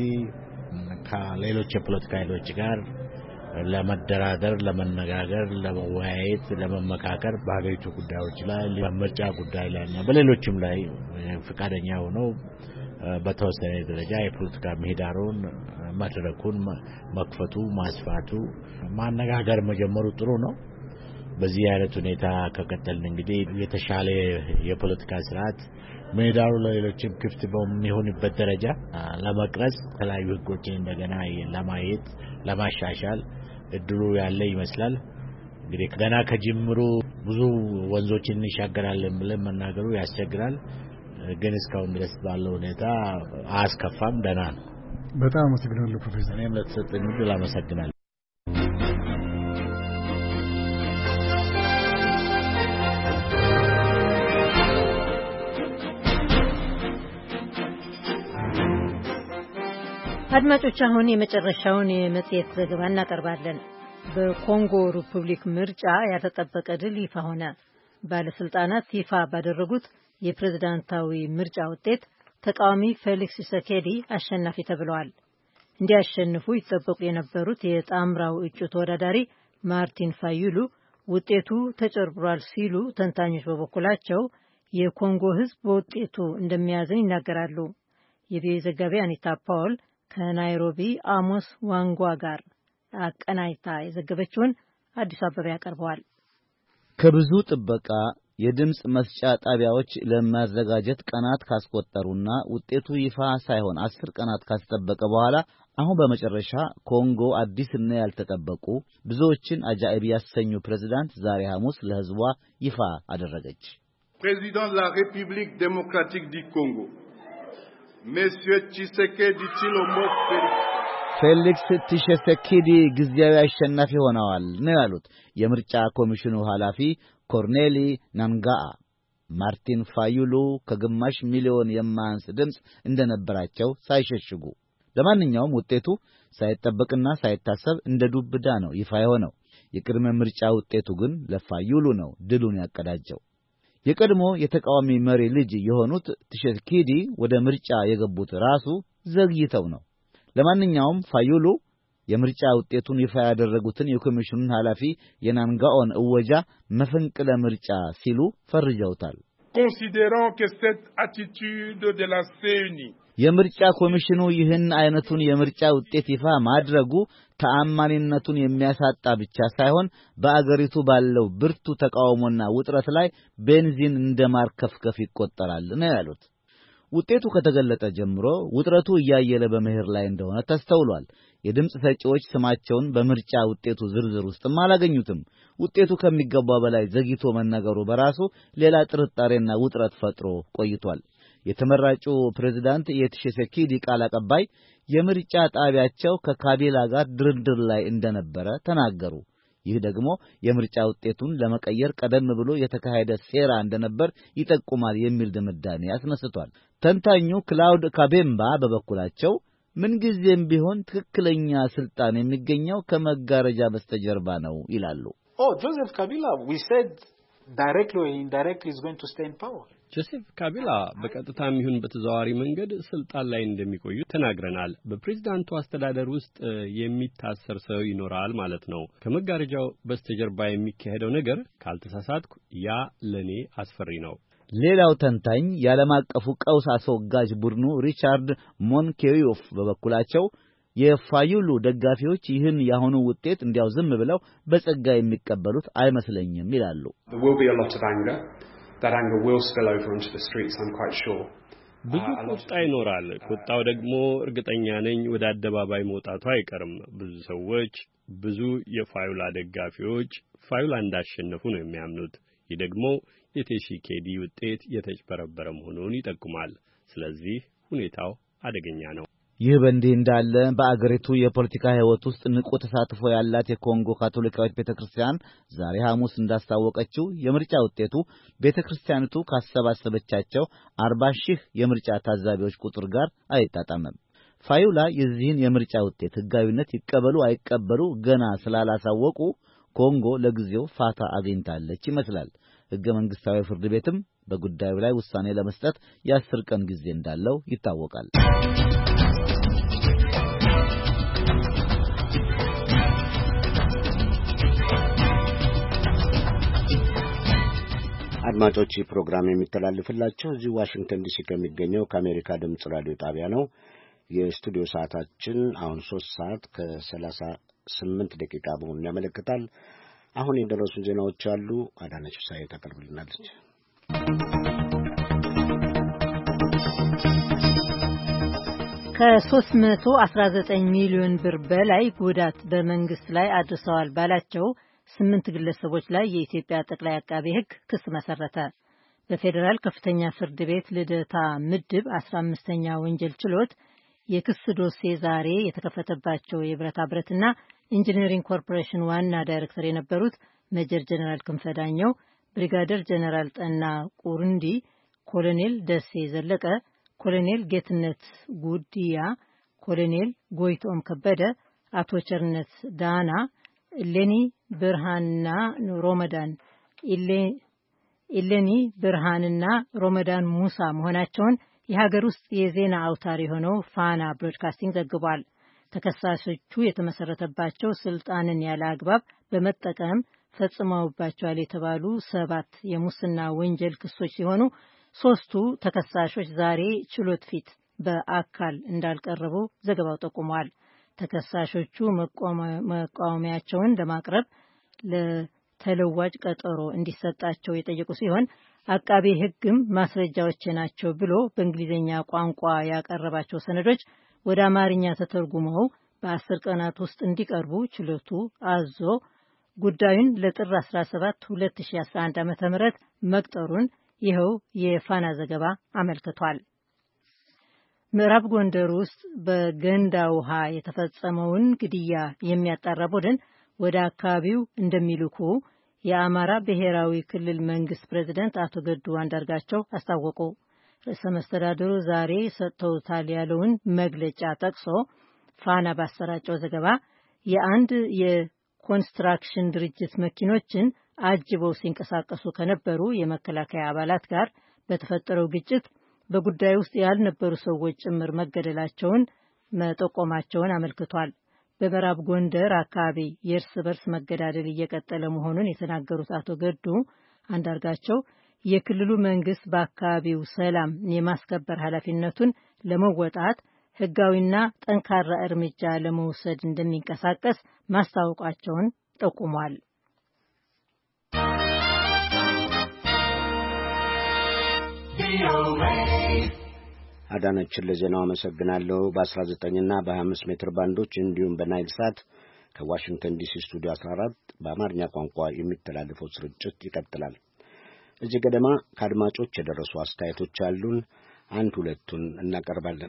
ከሌሎች የፖለቲካ ኃይሎች ጋር ለመደራደር፣ ለመነጋገር፣ ለመወያየት፣ ለመመካከር በሀገሪቱ ጉዳዮች ላይ በምርጫ ጉዳይ ላይ እና በሌሎችም ላይ ፈቃደኛ ሆነው በተወሰነ ደረጃ የፖለቲካ ምህዳሩን መድረኩን መክፈቱ፣ ማስፋቱ፣ ማነጋገር መጀመሩ ጥሩ ነው። በዚህ አይነት ሁኔታ ከቀጠልን እንግዲህ የተሻለ የፖለቲካ ስርዓት ምህዳሩ ለሌሎችም ክፍት በሚሆንበት ደረጃ ለመቅረጽ የተለያዩ ህጎችን እንደገና ለማየት ለማሻሻል እድሉ ያለ ይመስላል። እንግዲህ ገና ከጅምሩ ብዙ ወንዞችን እንሻገራለን ብለን መናገሩ ያስቸግራል። ግን እስካሁን ድረስ ባለው ሁኔታ አያስከፋም፣ ደህና ነው። በጣም አመሰግናለሁ ፕሮፌሰር። እኔም ለተሰጠኝ ዕድል አመሰግናለሁ። አድማጮች አሁን የመጨረሻውን የመጽሔት ዘገባ እናቀርባለን። በኮንጎ ሪፑብሊክ ምርጫ ያልተጠበቀ ድል ይፋ ሆነ። ባለስልጣናት ይፋ ባደረጉት የፕሬዝዳንታዊ ምርጫ ውጤት ተቃዋሚ ፌሊክስ ቺሴኬዲ አሸናፊ ተብለዋል። እንዲያሸንፉ ይጠበቁ የነበሩት የጣምራው እጩ ተወዳዳሪ ማርቲን ፋዩሉ ውጤቱ ተጨርብሯል ሲሉ፣ ተንታኞች በበኩላቸው የኮንጎ ሕዝብ በውጤቱ እንደሚያዝን ይናገራሉ። የቪኦኤ ዘጋቢ አኒታ ፓውል ከናይሮቢ አሞስ ዋንጓ ጋር አቀናይታ የዘገበችውን አዲስ አበባ ያቀርበዋል። ከብዙ ጥበቃ የድምጽ መስጫ ጣቢያዎች ለማዘጋጀት ቀናት ካስቆጠሩና ውጤቱ ይፋ ሳይሆን አስር ቀናት ካስጠበቀ በኋላ አሁን በመጨረሻ ኮንጎ አዲስና ያልተጠበቁ ብዙዎችን አጃኢብ ያሰኙ ፕሬዝዳንት ዛሬ ሐሙስ ለሕዝቧ ይፋ አደረገች። ፕሬዝዳንት ላ ሪፐብሊክ ዴሞክራቲክ ዲ ኮንጎ Monsieur Tshisekedi Tshilombo ፌሊክስ ቲሸሰኪዲ ጊዜያዊ አሸናፊ ሆነዋል ነው ያሉት የምርጫ ኮሚሽኑ ኃላፊ ኮርኔሊ ናንጋአ። ማርቲን ፋዩሉ ከግማሽ ሚሊዮን የማያንስ ድምፅ እንደነበራቸው ሳይሸሽጉ ለማንኛውም ውጤቱ ሳይጠበቅና ሳይታሰብ እንደ ዱብዳ ነው ይፋ የሆነው። የቅድመ ምርጫ ውጤቱ ግን ለፋዩሉ ነው ድሉን ያቀዳጀው። የቀድሞ የተቃዋሚ መሪ ልጅ የሆኑት ትሸኪዲ ወደ ምርጫ የገቡት ራሱ ዘግይተው ነው። ለማንኛውም ፋዩሉ የምርጫ ውጤቱን ይፋ ያደረጉትን የኮሚሽኑን ኃላፊ የናንጋኦን እወጃ መፈንቅለ ምርጫ ሲሉ ፈርጀውታል። Considérons que cette attitude de la C E N I የምርጫ ኮሚሽኑ ይህን አይነቱን የምርጫ ውጤት ይፋ ማድረጉ ተአማኒነቱን የሚያሳጣ ብቻ ሳይሆን በአገሪቱ ባለው ብርቱ ተቃውሞና ውጥረት ላይ ቤንዚን እንደማርከፍከፍ ይቆጠራል ነው ያሉት። ውጤቱ ከተገለጠ ጀምሮ ውጥረቱ እያየለ በመሄድ ላይ እንደሆነ ተስተውሏል። የድምጽ ሰጪዎች ስማቸውን በምርጫ ውጤቱ ዝርዝር ውስጥም አላገኙትም። ውጤቱ ከሚገባው በላይ ዘግይቶ መነገሩ በራሱ ሌላ ጥርጣሬና ውጥረት ፈጥሮ ቆይቷል። የተመራጩ ፕሬዝዳንት የትሸኪዲ ቃል አቀባይ የምርጫ ጣቢያቸው ከካቢላ ጋር ድርድር ላይ እንደነበረ ተናገሩ። ይህ ደግሞ የምርጫ ውጤቱን ለመቀየር ቀደም ብሎ የተካሄደ ሴራ እንደነበር ይጠቁማል የሚል ድምዳሜ ያስነስቷል። ተንታኙ ክላውድ ካቤምባ በበኩላቸው ምንጊዜም ቢሆን ትክክለኛ ስልጣን የሚገኘው ከመጋረጃ በስተጀርባ ነው ይላሉ። Oh, Joseph Kabila, we said directly or indirectly is going to stay in power. ጆሴፍ ካቢላ በቀጥታም ይሁን በተዘዋዋሪ መንገድ ስልጣን ላይ እንደሚቆዩ ተናግረናል። በፕሬዝዳንቱ አስተዳደር ውስጥ የሚታሰር ሰው ይኖራል ማለት ነው። ከመጋረጃው በስተጀርባ የሚካሄደው ነገር ካልተሳሳትኩ ያ ለኔ አስፈሪ ነው። ሌላው ተንታኝ የዓለም አቀፉ ቀውስ አስወጋጅ ቡድኑ ሪቻርድ ሞንኬሪዮፍ በበኩላቸው የፋዩሉ ደጋፊዎች ይህን ያሁኑ ውጤት እንዲያው ዝም ብለው በጸጋ የሚቀበሉት አይመስለኝም ይላሉ። That anger will spill over into the streets, I'm quite sure. ብዙ ቁጣ ይኖራል። ቁጣው ደግሞ እርግጠኛ ነኝ ወደ አደባባይ መውጣቱ አይቀርም። ብዙ ሰዎች፣ ብዙ የፋዩላ ደጋፊዎች ፋዩላ እንዳሸነፉ ነው የሚያምኑት። ይህ ደግሞ የትሸኪዲ ውጤት የተጭበረበረ መሆኑን ይጠቁማል። ስለዚህ ሁኔታው አደገኛ ነው። ይህ በእንዲህ እንዳለ በአገሪቱ የፖለቲካ ሕይወት ውስጥ ንቁ ተሳትፎ ያላት የኮንጎ ካቶሊካዊት ቤተክርስቲያን ዛሬ ሐሙስ እንዳስታወቀችው የምርጫ ውጤቱ ቤተክርስቲያኒቱ ካሰባሰበቻቸው አርባ ሺህ የምርጫ ታዛቢዎች ቁጥር ጋር አይጣጣምም። ፋዩላ የዚህን የምርጫ ውጤት ሕጋዊነት ይቀበሉ አይቀበሉ ገና ስላላሳወቁ ኮንጎ ለጊዜው ፋታ አግኝታለች ይመስላል። ሕገ መንግሥታዊ ፍርድ ቤትም በጉዳዩ ላይ ውሳኔ ለመስጠት የአስር ቀን ጊዜ እንዳለው ይታወቃል። አድማጮች ይህ ፕሮግራም የሚተላለፍላችሁ እዚህ ዋሽንግተን ዲሲ ከሚገኘው ከአሜሪካ ድምጽ ራዲዮ ጣቢያ ነው። የስቱዲዮ ሰዓታችን አሁን ሶስት ሰዓት ከሰላሳ ስምንት ደቂቃ መሆኑን ያመለክታል። አሁን የደረሱ ዜናዎች አሉ። አዳነች ሳይ ታቀርብልናለች። ከሶስት መቶ አስራ ዘጠኝ ሚሊዮን ብር በላይ ጉዳት በመንግስት ላይ አድርሰዋል ባላቸው ስምንት ግለሰቦች ላይ የኢትዮጵያ ጠቅላይ አቃቤ ሕግ ክስ መሰረተ። በፌዴራል ከፍተኛ ፍርድ ቤት ልደታ ምድብ አስራ አምስተኛ ወንጀል ችሎት የክስ ዶሴ ዛሬ የተከፈተባቸው የብረታ ብረትና ኢንጂነሪንግ ኮርፖሬሽን ዋና ዳይሬክተር የነበሩት ሜጀር ጀነራል ክንፈዳኘው፣ ብሪጋደር ጀነራል ጠና ቁርንዲ፣ ኮሎኔል ደሴ ዘለቀ፣ ኮሎኔል ጌትነት ጉዲያ፣ ኮሎኔል ጎይቶም ከበደ፣ አቶ ቸርነት ዳና፣ ኢሌኒ ብርሃንና ሮመዳን ኢሌኒ ብርሃንና ሮመዳን ሙሳ መሆናቸውን የሀገር ውስጥ የዜና አውታር የሆነው ፋና ብሮድካስቲንግ ዘግቧል። ተከሳሾቹ የተመሰረተባቸው ስልጣንን ያለ አግባብ በመጠቀም ፈጽመውባቸዋል የተባሉ ሰባት የሙስና ወንጀል ክሶች ሲሆኑ ሶስቱ ተከሳሾች ዛሬ ችሎት ፊት በአካል እንዳልቀረቡ ዘገባው ጠቁሟል። ተከሳሾቹ መቃወሚያቸውን ለማቅረብ ለተለዋጭ ቀጠሮ እንዲሰጣቸው የጠየቁ ሲሆን አቃቤ ሕግም ማስረጃዎች ናቸው ብሎ በእንግሊዝኛ ቋንቋ ያቀረባቸው ሰነዶች ወደ አማርኛ ተተርጉመው በአስር ቀናት ውስጥ እንዲቀርቡ ችሎቱ አዞ ጉዳዩን ለጥር አስራ ሰባት ሁለት ሺህ አስራ አንድ ዓመተ ምህረት መቅጠሩን ይኸው የፋና ዘገባ አመልክቷል። ምዕራብ ጎንደር ውስጥ በገንዳ ውሃ የተፈጸመውን ግድያ የሚያጣራ ቡድን ወደ አካባቢው እንደሚልኩ የአማራ ብሔራዊ ክልል መንግስት ፕሬዝዳንት አቶ ገዱ አንዳርጋቸው አስታወቁ። ርዕሰ መስተዳድሩ ዛሬ ሰጥተውታል ያለውን መግለጫ ጠቅሶ ፋና ባሰራጨው ዘገባ የአንድ የኮንስትራክሽን ድርጅት መኪኖችን አጅበው ሲንቀሳቀሱ ከነበሩ የመከላከያ አባላት ጋር በተፈጠረው ግጭት በጉዳዩ ውስጥ ያልነበሩ ሰዎች ጭምር መገደላቸውን መጠቆማቸውን አመልክቷል። በምዕራብ ጎንደር አካባቢ የእርስ በርስ መገዳደል እየቀጠለ መሆኑን የተናገሩት አቶ ገዱ አንዳርጋቸው የክልሉ መንግስት በአካባቢው ሰላም የማስከበር ኃላፊነቱን ለመወጣት ህጋዊና ጠንካራ እርምጃ ለመውሰድ እንደሚንቀሳቀስ ማስታወቃቸውን ጠቁሟል። አዳነችን ለዜናው አመሰግናለሁ። በ19 እና በ25 ሜትር ባንዶች እንዲሁም በናይል ሳት ከዋሽንግተን ዲሲ ስቱዲዮ አስራ አራት በአማርኛ ቋንቋ የሚተላለፈው ስርጭት ይቀጥላል። እዚህ ገደማ ከአድማጮች የደረሱ አስተያየቶች አሉን። አንድ ሁለቱን እናቀርባለን።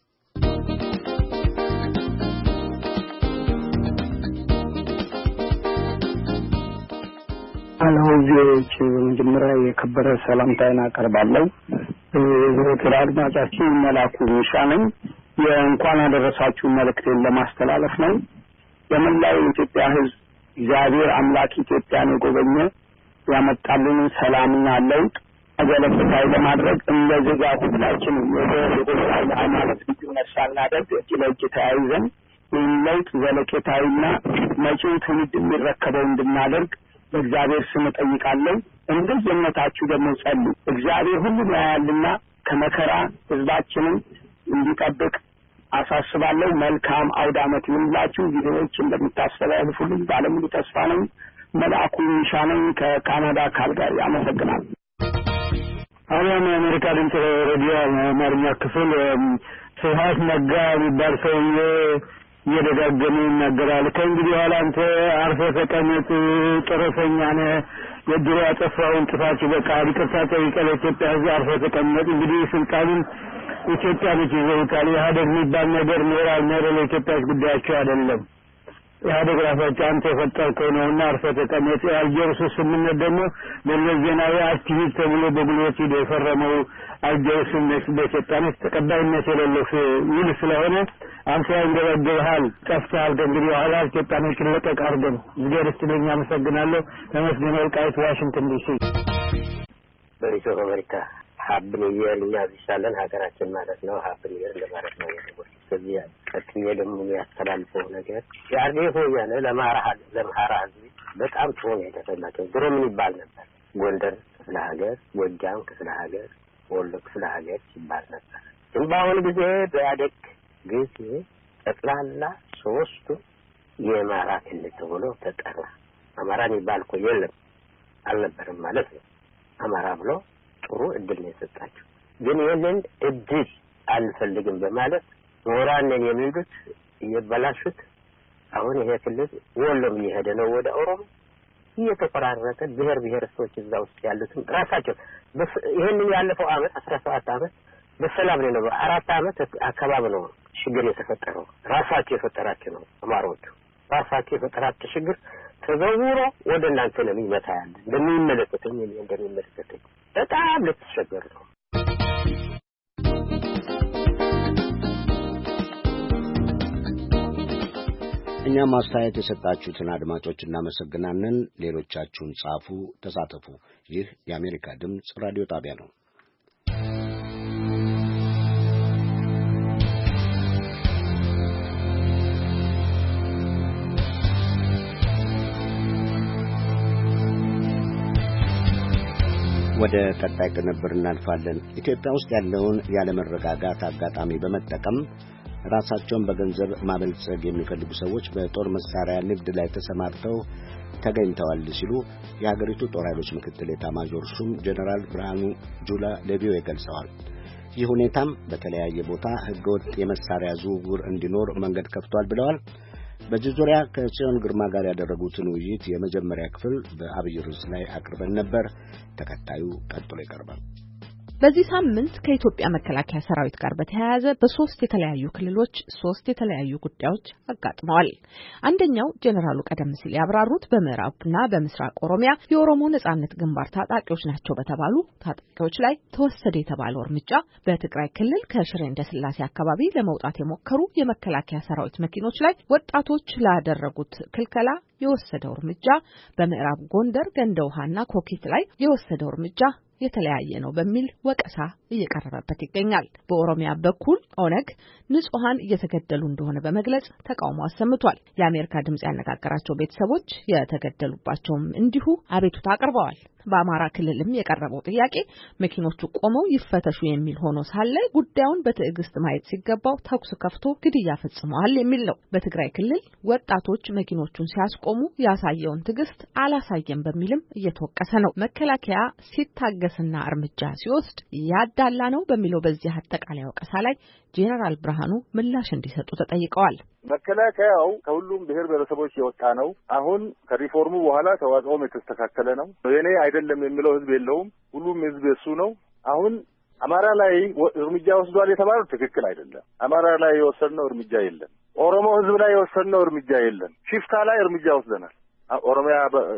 አለሁዚዎች በመጀመሪያ የከበረ ሰላምታዬን አቀርባለሁ። የዘወትር አድማጫችን መላኩ ሚሻነኝ የእንኳን አደረሳችሁ መልእክቴን ለማስተላለፍ ነው። የመላው የኢትዮጵያ ሕዝብ እግዚአብሔር አምላክ ኢትዮጵያን የጎበኘ ያመጣልን ሰላምና ለውጥ አገለግሎታል ለማድረግ እንደ ዜጋ ሁላችንም የጎሳ ሃይማኖት እንዲነሳ እናደርግ እጅ ለእጅ ተያይዘን ይህን ለውጥ ዘለቄታዊና መጪው ትውልድ የሚረከበው እንድናደርግ በእግዚአብሔር ስም ጠይቃለሁ። እንደየእምነታችሁ ደግሞ ጸልዩ። እግዚአብሔር ሁሉን ያያልና ከመከራ ሕዝባችንን እንዲጠብቅ አሳስባለሁ። መልካም አውደ ዓመት ይሁንላችሁ። ቪዲዮዎች እንደምታስተላልፉልኝ ባለሙሉ ተስፋ ነኝ። መልአኩ ሚሻነኝ ከካናዳ ካልጋሪ አመሰግናለሁ። አሁን የአሜሪካ ድምፅ ሬዲዮ አማርኛ ክፍል ስብሐት ነጋ የሚባል ሰውዬ እየደጋገመ ይናገራል። ከእንግዲህ በኋላ አንተ አርፈህ ተቀመጥ፣ ጥረተኛ ነህ፣ የድሮ ያጠፋውን ጥፋት ይበቃል፣ ይቅርታ ጠይቀህ ለኢትዮጵያ ሕዝብ አርፈህ ተቀመጥ። እንግዲህ ስልጣኑን ኢትዮጵያ ነች ይዘውታል። ኢህአዴግ የሚባል ነገር ኖራል ኖረ ለኢትዮጵያ ጉዳያቸው አይደለም። ኢህአዴግ ራሳቸው አንተ የፈጠርከው ነውና አርፈህ ተቀመጥ። የአልጀርሱ ስምምነት ደግሞ መለስ ዜናዊ አክቲቪስት ተብሎ በጉልበት ሄዶ የፈረመው አልጀርሱን በኢትዮጵያ ውስጥ ተቀባይነት የሌለው ውል ስለሆነ አንተ ያንገበግብሃል፣ ጠፍተሃል። ከእንግዲህ በኋላ ኢትዮጵያኖችን ለቀቅ አድርገን እግዚአብሔር ይስጥልኝ። አመሰግናለሁ። ተመስገን ወልቃይት ዋሽንግተን ዲሲ። በሪሶ አሜሪካ ሀብን ይየር እኛ ይሻለን ሀገራችን ማለት ነው። ሀብን ይየር ለማለት ነው። ስለዚህ ቀጥዬ ደግሞ ያስተላልፈው ነገር ያርዴፎ ያለ ለማራህ ለማራህ በጣም ጥሩ ነው የተፈላቸው። ድሮ ምን ይባል ነበር? ጎንደር ክፍለ ሀገር፣ ጎጃም ክፍለ ሀገር፣ ወሎ ክፍለ ሀገር ይባል ነበር። ግን በአሁኑ ጊዜ በያደግ ጊዜ ጠቅላላ ሶስቱ የአማራ ክልል ተብሎ ተጠራ። አማራ የሚባል እኮ የለም አልነበረም ማለት ነው። አማራ ብሎ ጥሩ እድል ነው የሰጣቸው። ግን ይሄንን እድል አልፈልግም በማለት ወራነን የሚሉት እየበላሹት አሁን ይሄ ክልል ወሎም እየሄደ ነው ወደ ኦሮሞ እየተቆራረጠ ብሔር ብሔረሰቦች እዛ ውስጥ ያሉትም ራሳቸው ይሄንን ያለፈው አመት አስራ ሰባት አመት በሰላም ነው። አራት አመት አካባቢ ነው ችግር የተፈጠረው። ራሳቸው የፈጠራቸው ነው አማሮቹ። ራሳቸው የፈጠራቸው ችግር ተዘውሮ ወደ እናንተ ነው የሚመጣ ያለ እንደሚመለከተኝ እንደሚመለከተኝ በጣም ልትቸገር ነው። እኛም አስተያየት የሰጣችሁትን አድማጮች እናመሰግናለን። ሌሎቻችሁን ጻፉ፣ ተሳተፉ። ይህ የአሜሪካ ድምፅ ራዲዮ ጣቢያ ነው። ወደ ቀጣይ ቅንብር እናልፋለን። ኢትዮጵያ ውስጥ ያለውን ያለመረጋጋት አጋጣሚ በመጠቀም ራሳቸውን በገንዘብ ማበልጸግ የሚፈልጉ ሰዎች በጦር መሳሪያ ንግድ ላይ ተሰማርተው ተገኝተዋል ሲሉ የሀገሪቱ ጦር ኃይሎች ምክትል ኤታማዦር ሹም ጀነራል ብርሃኑ ጁላ ለቪኦኤ ገልጸዋል። ይህ ሁኔታም በተለያየ ቦታ ህገወጥ የመሳሪያ ዝውውር እንዲኖር መንገድ ከፍቷል ብለዋል። በዚህ ዙሪያ ከጽዮን ግርማ ጋር ያደረጉትን ውይይት የመጀመሪያ ክፍል በአብይ ርዕስ ላይ አቅርበን ነበር። ተከታዩ ቀጥሎ ይቀርባል። በዚህ ሳምንት ከኢትዮጵያ መከላከያ ሰራዊት ጋር በተያያዘ በሶስት የተለያዩ ክልሎች ሶስት የተለያዩ ጉዳዮች አጋጥመዋል። አንደኛው ጄኔራሉ ቀደም ሲል ያብራሩት በምዕራብና በምስራቅ ኦሮሚያ የኦሮሞ ነጻነት ግንባር ታጣቂዎች ናቸው በተባሉ ታጣቂዎች ላይ ተወሰደ የተባለው እርምጃ፣ በትግራይ ክልል ከሽሬ እንዳስላሴ አካባቢ ለመውጣት የሞከሩ የመከላከያ ሰራዊት መኪኖች ላይ ወጣቶች ላደረጉት ክልከላ የወሰደው እርምጃ፣ በምዕራብ ጎንደር ገንደ ውሃና ኮኬት ላይ የወሰደው እርምጃ የተለያየ ነው በሚል ወቀሳ እየቀረበበት ይገኛል። በኦሮሚያ በኩል ኦነግ ንጹሃን እየተገደሉ እንደሆነ በመግለጽ ተቃውሞ አሰምቷል። የአሜሪካ ድምጽ ያነጋገራቸው ቤተሰቦች የተገደሉባቸውም እንዲሁ አቤቱታ አቅርበዋል። በአማራ ክልልም የቀረበው ጥያቄ መኪኖቹ ቆመው ይፈተሹ የሚል ሆኖ ሳለ ጉዳዩን በትዕግስት ማየት ሲገባው ተኩስ ከፍቶ ግድያ ፈጽመዋል የሚል ነው። በትግራይ ክልል ወጣቶች መኪኖቹን ሲያስቆሙ ያሳየውን ትዕግስት አላሳየም በሚልም እየተወቀሰ ነው። መከላከያ ሲታገስና እርምጃ ሲወስድ ያዳላ ነው በሚለው በዚህ አጠቃላይ ወቀሳ ላይ ጄኔራል ብርሃኑ ምላሽ እንዲሰጡ ተጠይቀዋል። መከላከያው ከሁሉም ብሔር ብሔረሰቦች የወጣ ነው። አሁን ከሪፎርሙ በኋላ ተዋጽኦም የተስተካከለ ነው። የኔ አይደለም የሚለው ህዝብ የለውም። ሁሉም ህዝብ የሱ ነው። አሁን አማራ ላይ እርምጃ ወስዷል የተባለው ትክክል አይደለም። አማራ ላይ የወሰድነው እርምጃ የለም። ኦሮሞ ህዝብ ላይ የወሰድነው እርምጃ የለም። ሽፍታ ላይ እርምጃ ወስደናል። ኦሮሚያ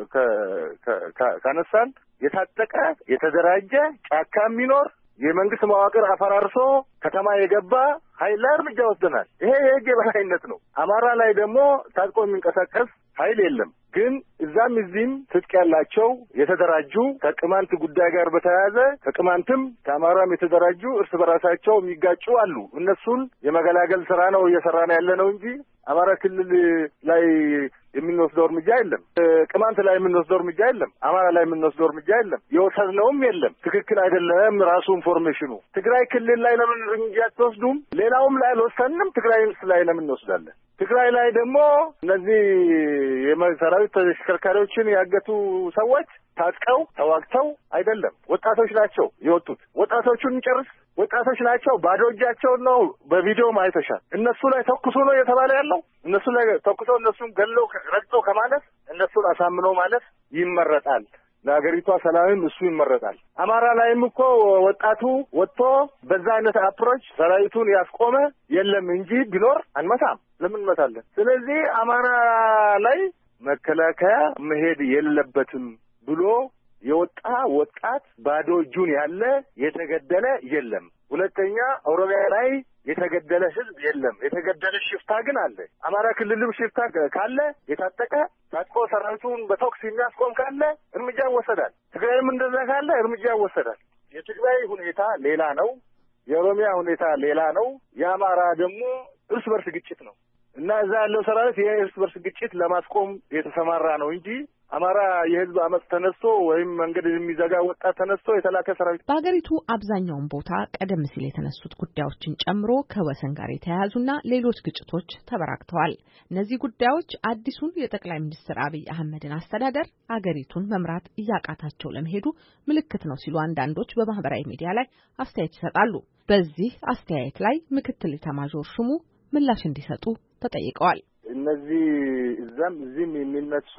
ካነሳን የታጠቀ የተደራጀ ጫካ የሚኖር የመንግስት መዋቅር አፈራርሶ ከተማ የገባ ኃይል ላይ እርምጃ ወስደናል። ይሄ የህግ የበላይነት ነው። አማራ ላይ ደግሞ ታጥቆ የሚንቀሳቀስ ኃይል የለም። ግን እዛም እዚህም ትጥቅ ያላቸው የተደራጁ ከቅማንት ጉዳይ ጋር በተያያዘ ከቅማንትም ከአማራም የተደራጁ እርስ በራሳቸው የሚጋጩ አሉ። እነሱን የመገላገል ስራ ነው እየሰራን ያለ ነው እንጂ አማራ ክልል ላይ የምንወስደው እርምጃ የለም። ቅማንት ላይ የምንወስደው እርምጃ የለም። አማራ ላይ የምንወስደው እርምጃ የለም። የወሰድነውም የለም። ትክክል አይደለም ራሱ ኢንፎርሜሽኑ። ትግራይ ክልል ላይ ለምን እርምጃ አትወስዱም? ሌላውም ላይ አልወሰንም። ትግራይ ላይ ለምን እንወስዳለን? ትግራይ ላይ ደግሞ እነዚህ የሰራዊት ተሽከርካሪዎችን ያገቱ ሰዎች ታጥቀው ተዋግተው አይደለም፣ ወጣቶች ናቸው የወጡት። ወጣቶቹን እንጨርስ። ወጣቶች ናቸው፣ ባዶ እጃቸውን ነው። በቪዲዮ ማይተሻል። እነሱ ላይ ተኩሶ ነው የተባለ ያለው። እነሱ ላይ ተኩሶ እነሱን ገለው ረግጦ ከማለት እነሱን አሳምኖ ማለት ይመረጣል። ለሀገሪቷ ሰላምም እሱ ይመረጣል። አማራ ላይም እኮ ወጣቱ ወጥቶ በዛ አይነት አፕሮች ሰራዊቱን ያስቆመ የለም እንጂ ቢኖር አንመታም። ለምን እንመታለን? ስለዚህ አማራ ላይ መከላከያ መሄድ የለበትም ብሎ የወጣ ወጣት ባዶ እጁን ያለ የተገደለ የለም። ሁለተኛ ኦሮሚያ ላይ የተገደለ ህዝብ የለም። የተገደለ ሽፍታ ግን አለ። አማራ ክልልም ሽፍታ ካለ የታጠቀ ታጥቆ ሰራዊቱን በቶክስ የሚያስቆም ካለ እርምጃ ይወሰዳል። ትግራይም እንደዛ ካለ እርምጃ ይወሰዳል። የትግራይ ሁኔታ ሌላ ነው። የኦሮሚያ ሁኔታ ሌላ ነው። የአማራ ደግሞ እርስ በርስ ግጭት ነው እና እዛ ያለው ሰራዊት የእርስ በርስ ግጭት ለማስቆም የተሰማራ ነው እንጂ አማራ የህዝብ አመጽ ተነስቶ ወይም መንገድ የሚዘጋ ወጣት ተነስቶ የተላከ ሰራዊት። በሀገሪቱ አብዛኛውን ቦታ ቀደም ሲል የተነሱት ጉዳዮችን ጨምሮ ከወሰን ጋር የተያያዙና ሌሎች ግጭቶች ተበራክተዋል። እነዚህ ጉዳዮች አዲሱን የጠቅላይ ሚኒስትር አብይ አህመድን አስተዳደር አገሪቱን መምራት እያቃታቸው ለመሄዱ ምልክት ነው ሲሉ አንዳንዶች በማህበራዊ ሚዲያ ላይ አስተያየት ይሰጣሉ። በዚህ አስተያየት ላይ ምክትል ኤታማዦር ሹሙ ምላሽ እንዲሰጡ ተጠይቀዋል። እነዚህ እዛም እዚህም የሚነሱ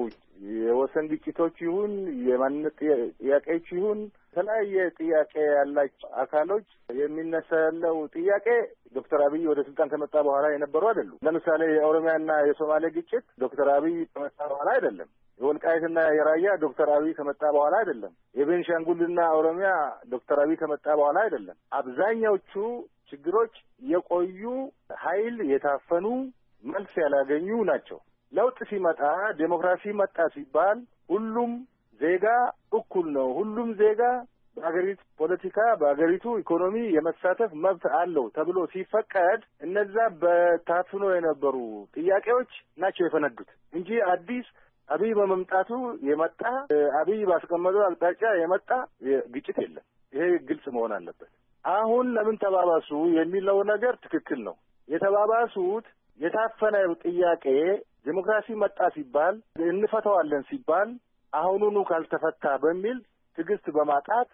የወሰን ግጭቶች ይሁን የማንነት ጥያቄዎች ይሁን የተለያየ ጥያቄ ያላቸው አካሎች የሚነሳ ያለው ጥያቄ ዶክተር አብይ ወደ ስልጣን ከመጣ በኋላ የነበሩ አይደሉም። ለምሳሌ የኦሮሚያና የሶማሌ ግጭት ዶክተር አብይ ከመጣ በኋላ አይደለም። የወልቃይትና የራያ ዶክተር አብይ ከመጣ በኋላ አይደለም። የቤንሻንጉልና ኦሮሚያ ዶክተር አብይ ከመጣ በኋላ አይደለም። አብዛኛዎቹ ችግሮች የቆዩ ኃይል የታፈኑ መልስ ያላገኙ ናቸው። ለውጥ ሲመጣ ዴሞክራሲ መጣ ሲባል ሁሉም ዜጋ እኩል ነው፣ ሁሉም ዜጋ በሀገሪቱ ፖለቲካ በሀገሪቱ ኢኮኖሚ የመሳተፍ መብት አለው ተብሎ ሲፈቀድ እነዛ በታፍኖ የነበሩ ጥያቄዎች ናቸው የፈነዱት እንጂ አዲስ አብይ በመምጣቱ የመጣ አብይ ባስቀመጠው አቅጣጫ የመጣ ግጭት የለም። ይሄ ግልጽ መሆን አለበት። አሁን ለምን ተባባሱ የሚለው ነገር ትክክል ነው። የተባባሱት የታፈነ ጥያቄ ዴሞክራሲ መጣ ሲባል እንፈታዋለን ሲባል አሁኑኑ ካልተፈታ በሚል ትዕግስት በማጣት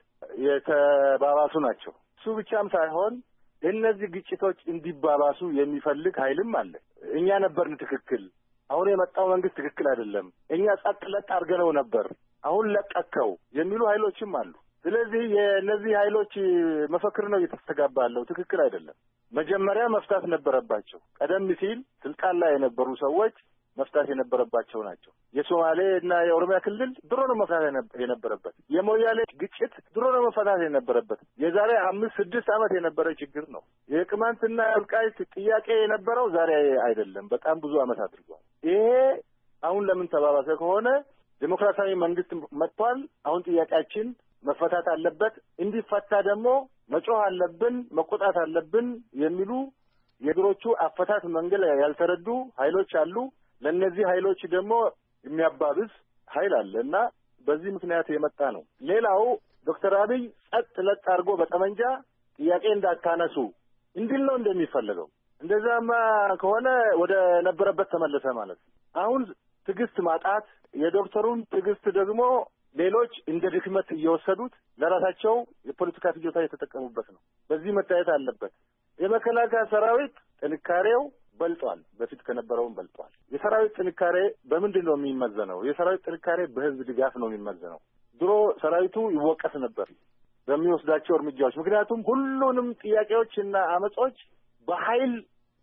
የተባባሱ ናቸው። እሱ ብቻም ሳይሆን እነዚህ ግጭቶች እንዲባባሱ የሚፈልግ ኃይልም አለ። እኛ ነበርን ትክክል፣ አሁን የመጣው መንግስት ትክክል አይደለም፣ እኛ ጸጥ ለጥ አድርገነው ነበር፣ አሁን ለቀቀው የሚሉ ኃይሎችም አሉ። ስለዚህ የነዚህ ኃይሎች መፈክር ነው እየተስተጋባለው ትክክል አይደለም። መጀመሪያ መፍታት ነበረባቸው። ቀደም ሲል ስልጣን ላይ የነበሩ ሰዎች መፍታት የነበረባቸው ናቸው። የሶማሌ እና የኦሮሚያ ክልል ድሮ ነው መፍታት የነበረበት። የሞያሌ ግጭት ድሮ ነው መፍታት የነበረበት። የዛሬ አምስት ስድስት ዓመት የነበረ ችግር ነው። የቅማንትና የወልቃይት ጥያቄ የነበረው ዛሬ አይደለም፣ በጣም ብዙ ዓመት አድርጓል። ይሄ አሁን ለምን ተባባሰ ከሆነ ዴሞክራሲያዊ መንግስት መጥቷል። አሁን ጥያቄያችን መፈታት አለበት፣ እንዲፈታ ደግሞ መጮህ አለብን፣ መቆጣት አለብን የሚሉ የድሮቹ አፈታት መንገድ ያልተረዱ ኃይሎች አሉ። ለነዚህ ኃይሎች ደግሞ የሚያባብስ ኃይል አለ እና በዚህ ምክንያት የመጣ ነው። ሌላው ዶክተር አብይ ጸጥ ለጥ አድርጎ በጠመንጃ ጥያቄ እንዳታነሱ እንዲል ነው እንደሚፈልገው። እንደዛማ ከሆነ ወደ ነበረበት ተመለሰ ማለት ነው። አሁን ትዕግስት ማጣት፣ የዶክተሩን ትዕግስት ደግሞ ሌሎች እንደ ድክመት እየወሰዱት ለራሳቸው የፖለቲካ ፍጆታ እየተጠቀሙበት ነው። በዚህ መታየት አለበት። የመከላከያ ሰራዊት ጥንካሬው በልጧል፣ በፊት ከነበረውም በልጧል። የሰራዊት ጥንካሬ በምንድን ነው የሚመዘነው? የሰራዊት ጥንካሬ በህዝብ ድጋፍ ነው የሚመዘነው። ድሮ ሰራዊቱ ይወቀስ ነበር በሚወስዳቸው እርምጃዎች። ምክንያቱም ሁሉንም ጥያቄዎችና አመጾች በኃይል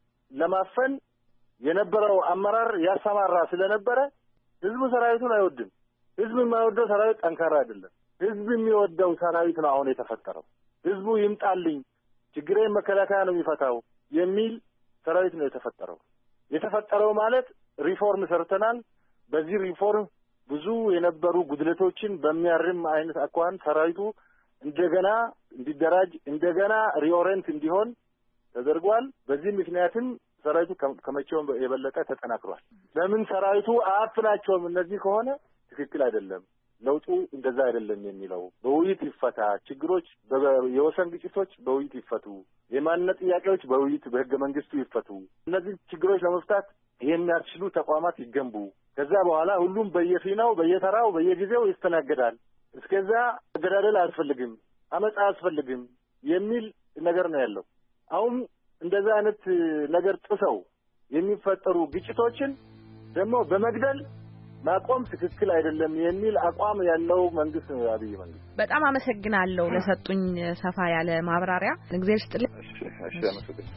ለማፈን የነበረው አመራር ያሰማራ ስለነበረ ህዝቡ ሰራዊቱን አይወድም። ህዝብ የማይወደው ሰራዊት ጠንካራ አይደለም። ህዝብ የሚወደው ሰራዊት ነው አሁን የተፈጠረው። ህዝቡ ይምጣልኝ፣ ችግሬን መከላከያ ነው የሚፈታው የሚል ሰራዊት ነው የተፈጠረው። የተፈጠረው ማለት ሪፎርም ሰርተናል፣ በዚህ ሪፎርም ብዙ የነበሩ ጉድለቶችን በሚያርም አይነት አኳኋን ሰራዊቱ እንደገና እንዲደራጅ እንደገና ሪኦሬንት እንዲሆን ተደርጓል። በዚህ ምክንያትም ሰራዊቱ ከመቼውም የበለጠ ተጠናክሯል። ለምን ሰራዊቱ አያፍናቸውም? እነዚህ ከሆነ ትክክል አይደለም፣ ለውጡ እንደዛ አይደለም የሚለው በውይይት ይፈታ፣ ችግሮች የወሰን ግጭቶች በውይይት ይፈቱ፣ የማንነት ጥያቄዎች በውይይት በህገ መንግስቱ ይፈቱ። እነዚህ ችግሮች ለመፍታት የሚያስችሉ ተቋማት ይገንቡ። ከዛ በኋላ ሁሉም በየፊናው በየተራው በየጊዜው ይስተናገዳል። እስከዛ መገዳደል አያስፈልግም፣ አመጻ አያስፈልግም የሚል ነገር ነው ያለው። አሁን እንደዛ አይነት ነገር ጥሰው የሚፈጠሩ ግጭቶችን ደግሞ በመግደል ማቆም ትክክል አይደለም የሚል አቋም ያለው መንግስት ነው አብይ መንግስት። በጣም አመሰግናለሁ ለሰጡኝ ሰፋ ያለ ማብራሪያ። እግዚአብሔር ይስጥልኝ። እሺ እሺ አመሰግናለሁ።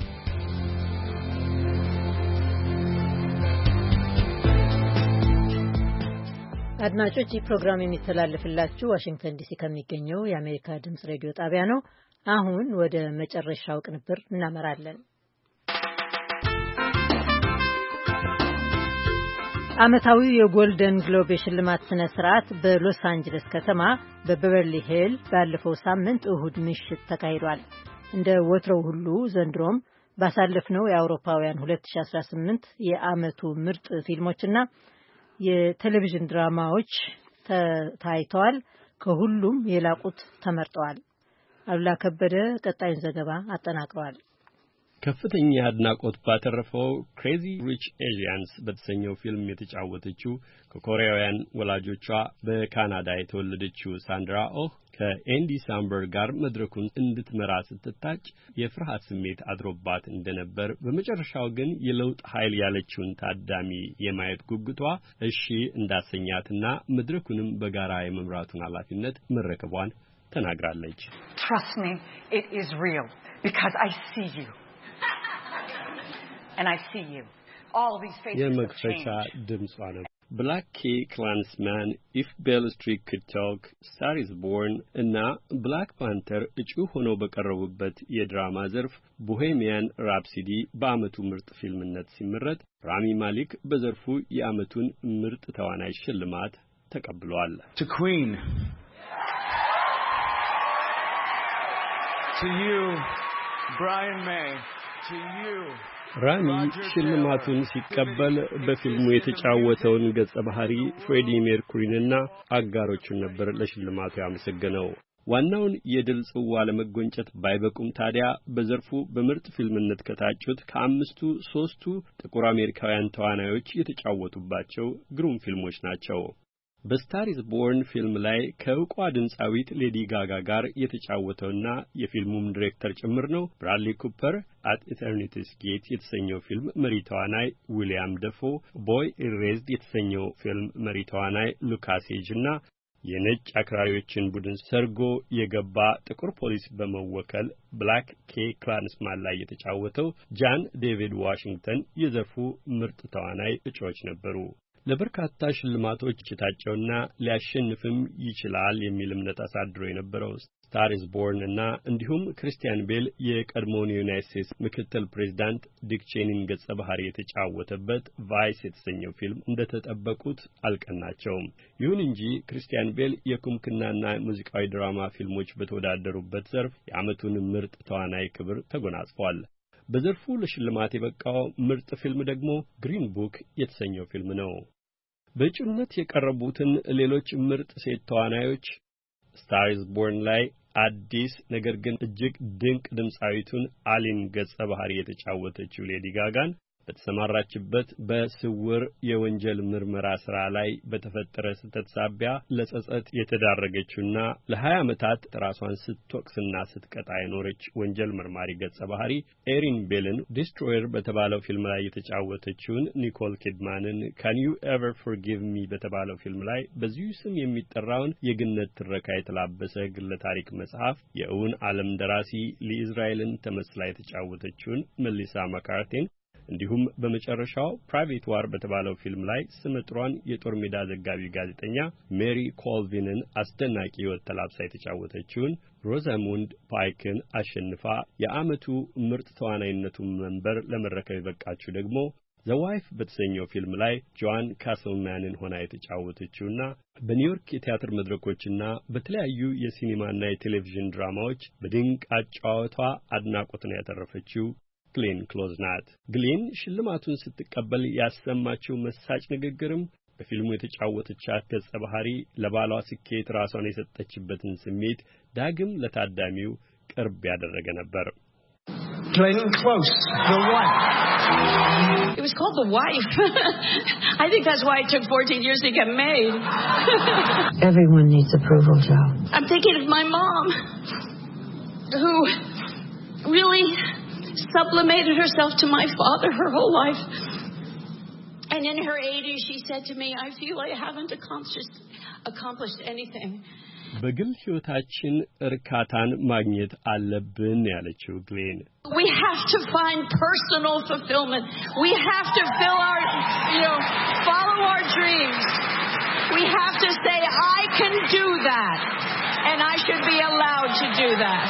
አድማጮች ይህ ፕሮግራም የሚተላለፍላችሁ ዋሽንግተን ዲሲ ከሚገኘው የአሜሪካ ድምጽ ሬዲዮ ጣቢያ ነው። አሁን ወደ መጨረሻው ቅንብር እናመራለን። ዓመታዊው የጎልደን ግሎብ የሽልማት ስነ ስርዓት በሎስ አንጀለስ ከተማ በቤቨርሊ ሂል ባለፈው ሳምንት እሁድ ምሽት ተካሂዷል። እንደ ወትሮው ሁሉ ዘንድሮም ባሳለፍነው የአውሮፓውያን ሁለት ሺህ አስራ ስምንት የዓመቱ ምርጥ ፊልሞችና የቴሌቪዥን ድራማዎች ታይተዋል። ከሁሉም የላቁት ተመርጠዋል። አሉላ ከበደ ቀጣዩን ዘገባ አጠናቅሯል። ከፍተኛ አድናቆት ባተረፈው ክሬዚ ሪች ኤዥያንስ በተሰኘው ፊልም የተጫወተችው ከኮሪያውያን ወላጆቿ በካናዳ የተወለደችው ሳንድራ ኦህ ከኤንዲ ሳምበርግ ጋር መድረኩን እንድትመራ ስትታጭ የፍርሃት ስሜት አድሮባት እንደነበር፣ በመጨረሻው ግን የለውጥ ኃይል ያለችውን ታዳሚ የማየት ጉጉቷ እሺ እንዳሰኛትና መድረኩንም በጋራ የመምራቱን ኃላፊነት መረከቧን ተናግራለች። Trust me, it is real because I see you. And I see you. All these faces የመክፈቻ ድምጿ ነው። Black Key Klansman, If Beale Street Could Talk, Star is Born እና Black Panther እጩ ሆነው በቀረቡበት የድራማ ዘርፍ ቦሄሚያን ራፕሲዲ በዓመቱ ምርጥ ፊልምነት ሲመረጥ፣ ራሚ ማሊክ በዘርፉ የዓመቱን ምርጥ ተዋናይ ሽልማት ተቀብሏል። To Queen, to you, Brian May, to you. ራሚ ሽልማቱን ሲቀበል በፊልሙ የተጫወተውን ገጸ ባህሪ ፍሬዲ ሜርኩሪንና አጋሮቹን ነበር ለሽልማቱ ያመሰገነው። ዋናውን የድል ጽዋ ለመጎንጨት ባይበቁም ታዲያ በዘርፉ በምርጥ ፊልምነት ከታጩት ከአምስቱ ሶስቱ ጥቁር አሜሪካውያን ተዋናዮች የተጫወቱባቸው ግሩም ፊልሞች ናቸው። በስታር ኢዝ ቦርን ፊልም ላይ ከዕውቋ ድምፃዊት ሌዲ ጋጋ ጋር የተጫወተውና የፊልሙም ዲሬክተር ጭምር ነው ብራድሊ ኩፐር አት ኢተርኒቲስ ጌት የተሰኘው ፊልም መሪ ተዋናይ ዊሊያም ደፎ፣ ቦይ ኢሬዝድ የተሰኘው ፊልም መሪ ተዋናይ ሉካስ ሄጅ እና የነጭ አክራሪዎችን ቡድን ሰርጎ የገባ ጥቁር ፖሊስ በመወከል ብላክ ኬ ክላንስማን ላይ የተጫወተው ጃን ዴቪድ ዋሽንግተን የዘርፉ ምርጥ ተዋናይ እጩዎች ነበሩ። ለበርካታ ሽልማቶች የታጨውና ሊያሸንፍም ይችላል የሚል እምነት አሳድሮ የነበረው ስታር ኢዝ ቦርን እና እንዲሁም ክሪስቲያን ቤል የቀድሞውን የዩናይትድ ስቴትስ ምክትል ፕሬዝዳንት ዲክ ቼኒን ገጸ ባህሪ የተጫወተበት ቫይስ የተሰኘው ፊልም እንደተጠበቁት አልቀናቸውም። ይሁን እንጂ ክሪስቲያን ቤል የኩምክናና ሙዚቃዊ ድራማ ፊልሞች በተወዳደሩበት ዘርፍ የዓመቱን ምርጥ ተዋናይ ክብር ተጎናጽፏል። በዘርፉ ለሽልማት የበቃው ምርጥ ፊልም ደግሞ ግሪን ቡክ የተሰኘው ፊልም ነው። በእጩነት የቀረቡትን ሌሎች ምርጥ ሴት ተዋናዮች ስታር ኢዝ ቦርን ላይ አዲስ ነገር ግን እጅግ ድንቅ ድምጻዊቱን አሊን ገጸ ባህሪ የተጫወተችው ሌዲ ጋጋን በተሰማራችበት በስውር የወንጀል ምርመራ ሥራ ላይ በተፈጠረ ስህተት ሳቢያ ለጸጸት የተዳረገችውና ለሀያ ዓመታት ራሷን ስትወቅስና ስትቀጣ የኖረች ወንጀል መርማሪ ገጸ ባህሪ ኤሪን ቤልን ዲስትሮየር በተባለው ፊልም ላይ የተጫወተችውን ኒኮል ኪድማንን ካን ዩ ኤቨር ፎርጊቭ ሚ በተባለው ፊልም ላይ በዚሁ ስም የሚጠራውን የግነት ትረካ የተላበሰ ግለ ታሪክ መጽሐፍ የእውን ዓለም ደራሲ ሊእዝራኤልን ተመስላ የተጫወተችውን ሜሊሳ መካርቲን እንዲሁም በመጨረሻው ፕራይቬት ዋር በተባለው ፊልም ላይ ስምጥሯን የጦር ሜዳ ዘጋቢ ጋዜጠኛ ሜሪ ኮልቪንን አስደናቂ ሕይወት ተላብሳ የተጫወተችውን ሮዛሙንድ ፓይክን አሸንፋ የዓመቱ ምርጥ ተዋናይነቱን መንበር ለመረከብ የበቃችው ደግሞ ዘ ዋይፍ በተሰኘው ፊልም ላይ ጆን ካስልማንን ሆና የተጫወተችውና በኒውዮርክ የቲያትር መድረኮችና በተለያዩ የሲኒማና የቴሌቪዥን ድራማዎች በድንቅ አጫዋቷ አድናቆትን ያተረፈችው ግሌን ክሎዝ ናት። ግሌን ሽልማቱን ስትቀበል ያሰማችው መሳጭ ንግግርም በፊልሙ የተጫወተቻት ገጸ ባህሪ ለባሏ ስኬት ራሷን የሰጠችበትን ስሜት ዳግም ለታዳሚው ቅርብ ያደረገ ነበር። Glenn Close, The Wife. It was called The Wife. I think that's why it took fourteen years to get made. Everyone needs approval, Joe. I'm thinking of my mom, who really sublimated herself to my father her whole life. And in her eighties, she said to me, I feel I haven't accomplished, accomplished anything. በግል ሕይወታችን እርካታን ማግኘት አለብን ያለችው ግሌን We have to find personal fulfillment. We have to fill our, you know, follow our dreams. We have to say, I can do that. And I should be allowed to do that.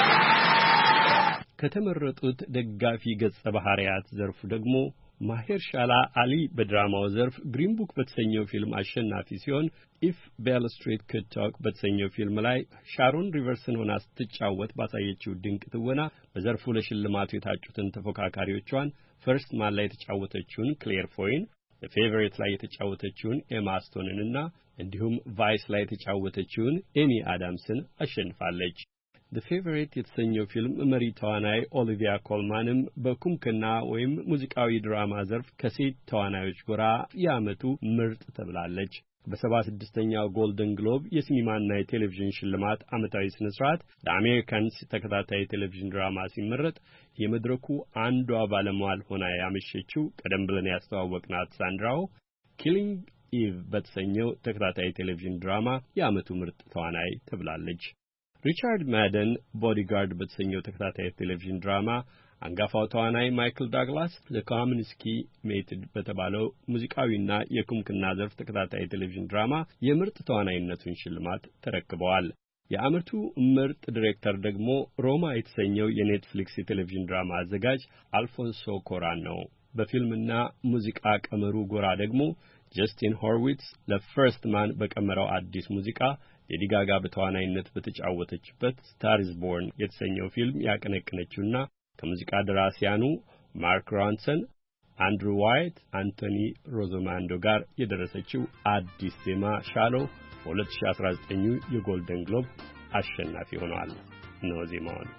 ከተመረጡት ደጋፊ ገጸ ባህሪያት ዘርፉ ደግሞ ማሄር ሻላ አሊ በድራማው ዘርፍ ግሪን ቡክ በተሰኘው ፊልም አሸናፊ ሲሆን ኢፍ ቤል ስትሪት ኩድ ቶክ በተሰኘው ፊልም ላይ ሻሮን ሪቨርስን ሆና ስትጫወት ባሳየችው ድንቅ ትወና በዘርፉ ለሽልማቱ የታጩትን ተፎካካሪዎቿን ፈርስት ማን ላይ የተጫወተችውን ክሌር ፎይን፣ ፌቨሪት ላይ የተጫወተችውን ኤማ ስቶንንና እንዲሁም ቫይስ ላይ የተጫወተችውን ኤሚ አዳምስን አሸንፋለች። The Favorite የተሰኘው ፊልም መሪ ተዋናይ ኦሊቪያ ኮልማንም በኩምክና ወይም ሙዚቃዊ ድራማ ዘርፍ ከሴት ተዋናዮች ጎራ የዓመቱ ምርጥ ተብላለች። በሰባ ስድስተኛው ጎልደን ግሎብ የሲኒማና የቴሌቪዥን ሽልማት ዓመታዊ ስነ ስርዓት ለአሜሪካንስ ተከታታይ ቴሌቪዥን ድራማ ሲመረጥ የመድረኩ አንዷ ባለሟል ሆና ያመሸችው ቀደም ብለን ያስተዋወቅናት ሳንድራው ኪሊንግ ኢቭ በተሰኘው ተከታታይ ቴሌቪዥን ድራማ የዓመቱ ምርጥ ተዋናይ ተብላለች። ሪቻርድ ማደን ቦዲጋርድ በተሰኘው ተከታታይ ቴሌቪዥን ድራማ አንጋፋው ተዋናይ ማይክል ዳግላስ ለኮሚንስኪ ሜትድ በተባለው ሙዚቃዊና የኩምክና ዘርፍ ተከታታይ ቴሌቪዥን ድራማ የምርጥ ተዋናይነቱን ሽልማት ተረክበዋል። የዓመቱ ምርጥ ዲሬክተር ደግሞ ሮማ የተሰኘው የኔትፍሊክስ የቴሌቪዥን ድራማ አዘጋጅ አልፎንሶ ኮራን ነው። በፊልምና ሙዚቃ ቀመሩ ጎራ ደግሞ ጀስቲን ሆርዊትስ ለፈርስት ማን በቀመረው አዲስ ሙዚቃ ሌዲ ጋጋ በተዋናይነት በተጫወተችበት ስታር ኢዝ ቦርን የተሰኘው ፊልም ያቀነቀነችውና ከሙዚቃ ደራሲያኑ ማርክ ሮንሰን፣ አንድሩ ዋይት፣ አንቶኒ ሮዞማንዶ ጋር የደረሰችው አዲስ ዜማ ሻሎ በሁለት ሺህ አስራ ዘጠኝ የጎልደን ግሎብ አሸናፊ ሆኗል። ነው ዜማውን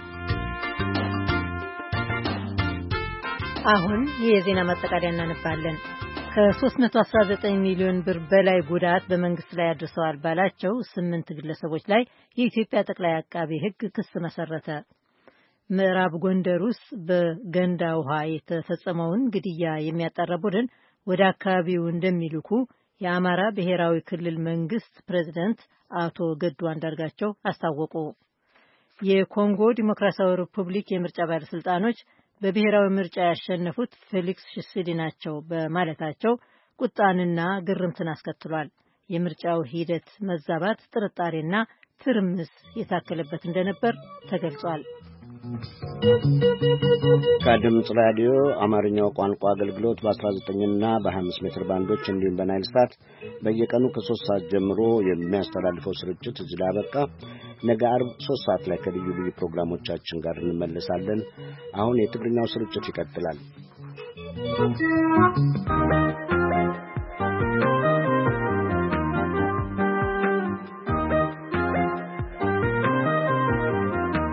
አሁን የዜና ማጠቃለያ እናነባለን። ከሶስት መቶ አስራ ዘጠኝ ሚሊዮን ብር በላይ ጉዳት በመንግስት ላይ አድርሰዋል ባላቸው ስምንት ግለሰቦች ላይ የኢትዮጵያ ጠቅላይ አቃቤ ሕግ ክስ መሰረተ። ምዕራብ ጎንደር ውስጥ በገንዳ ውሃ የተፈጸመውን ግድያ የሚያጣራ ቡድን ወደ አካባቢው እንደሚልኩ የአማራ ብሔራዊ ክልል መንግስት ፕሬዝዳንት አቶ ገዱ አንዳርጋቸው አስታወቁ። የኮንጎ ዲሞክራሲያዊ ሪፑብሊክ የምርጫ ባለስልጣኖች በብሔራዊ ምርጫ ያሸነፉት ፌሊክስ ሺሴዲ ናቸው በማለታቸው ቁጣንና ግርምትን አስከትሏል። የምርጫው ሂደት መዛባት፣ ጥርጣሬና ትርምስ የታከለበት እንደነበር ተገልጿል። ከድምጽ ራዲዮ አማርኛው ቋንቋ አገልግሎት በ19 እና በ25 ሜትር ባንዶች እንዲሁም በናይል ሳት በየቀኑ ከሶስት ሰዓት ጀምሮ የሚያስተላልፈው ስርጭት እዚህ ላይ አበቃ። ነገ ዓርብ ሶስት ሰዓት ላይ ከልዩ ልዩ ፕሮግራሞቻችን ጋር እንመለሳለን። አሁን የትግርኛው ስርጭት ይቀጥላል።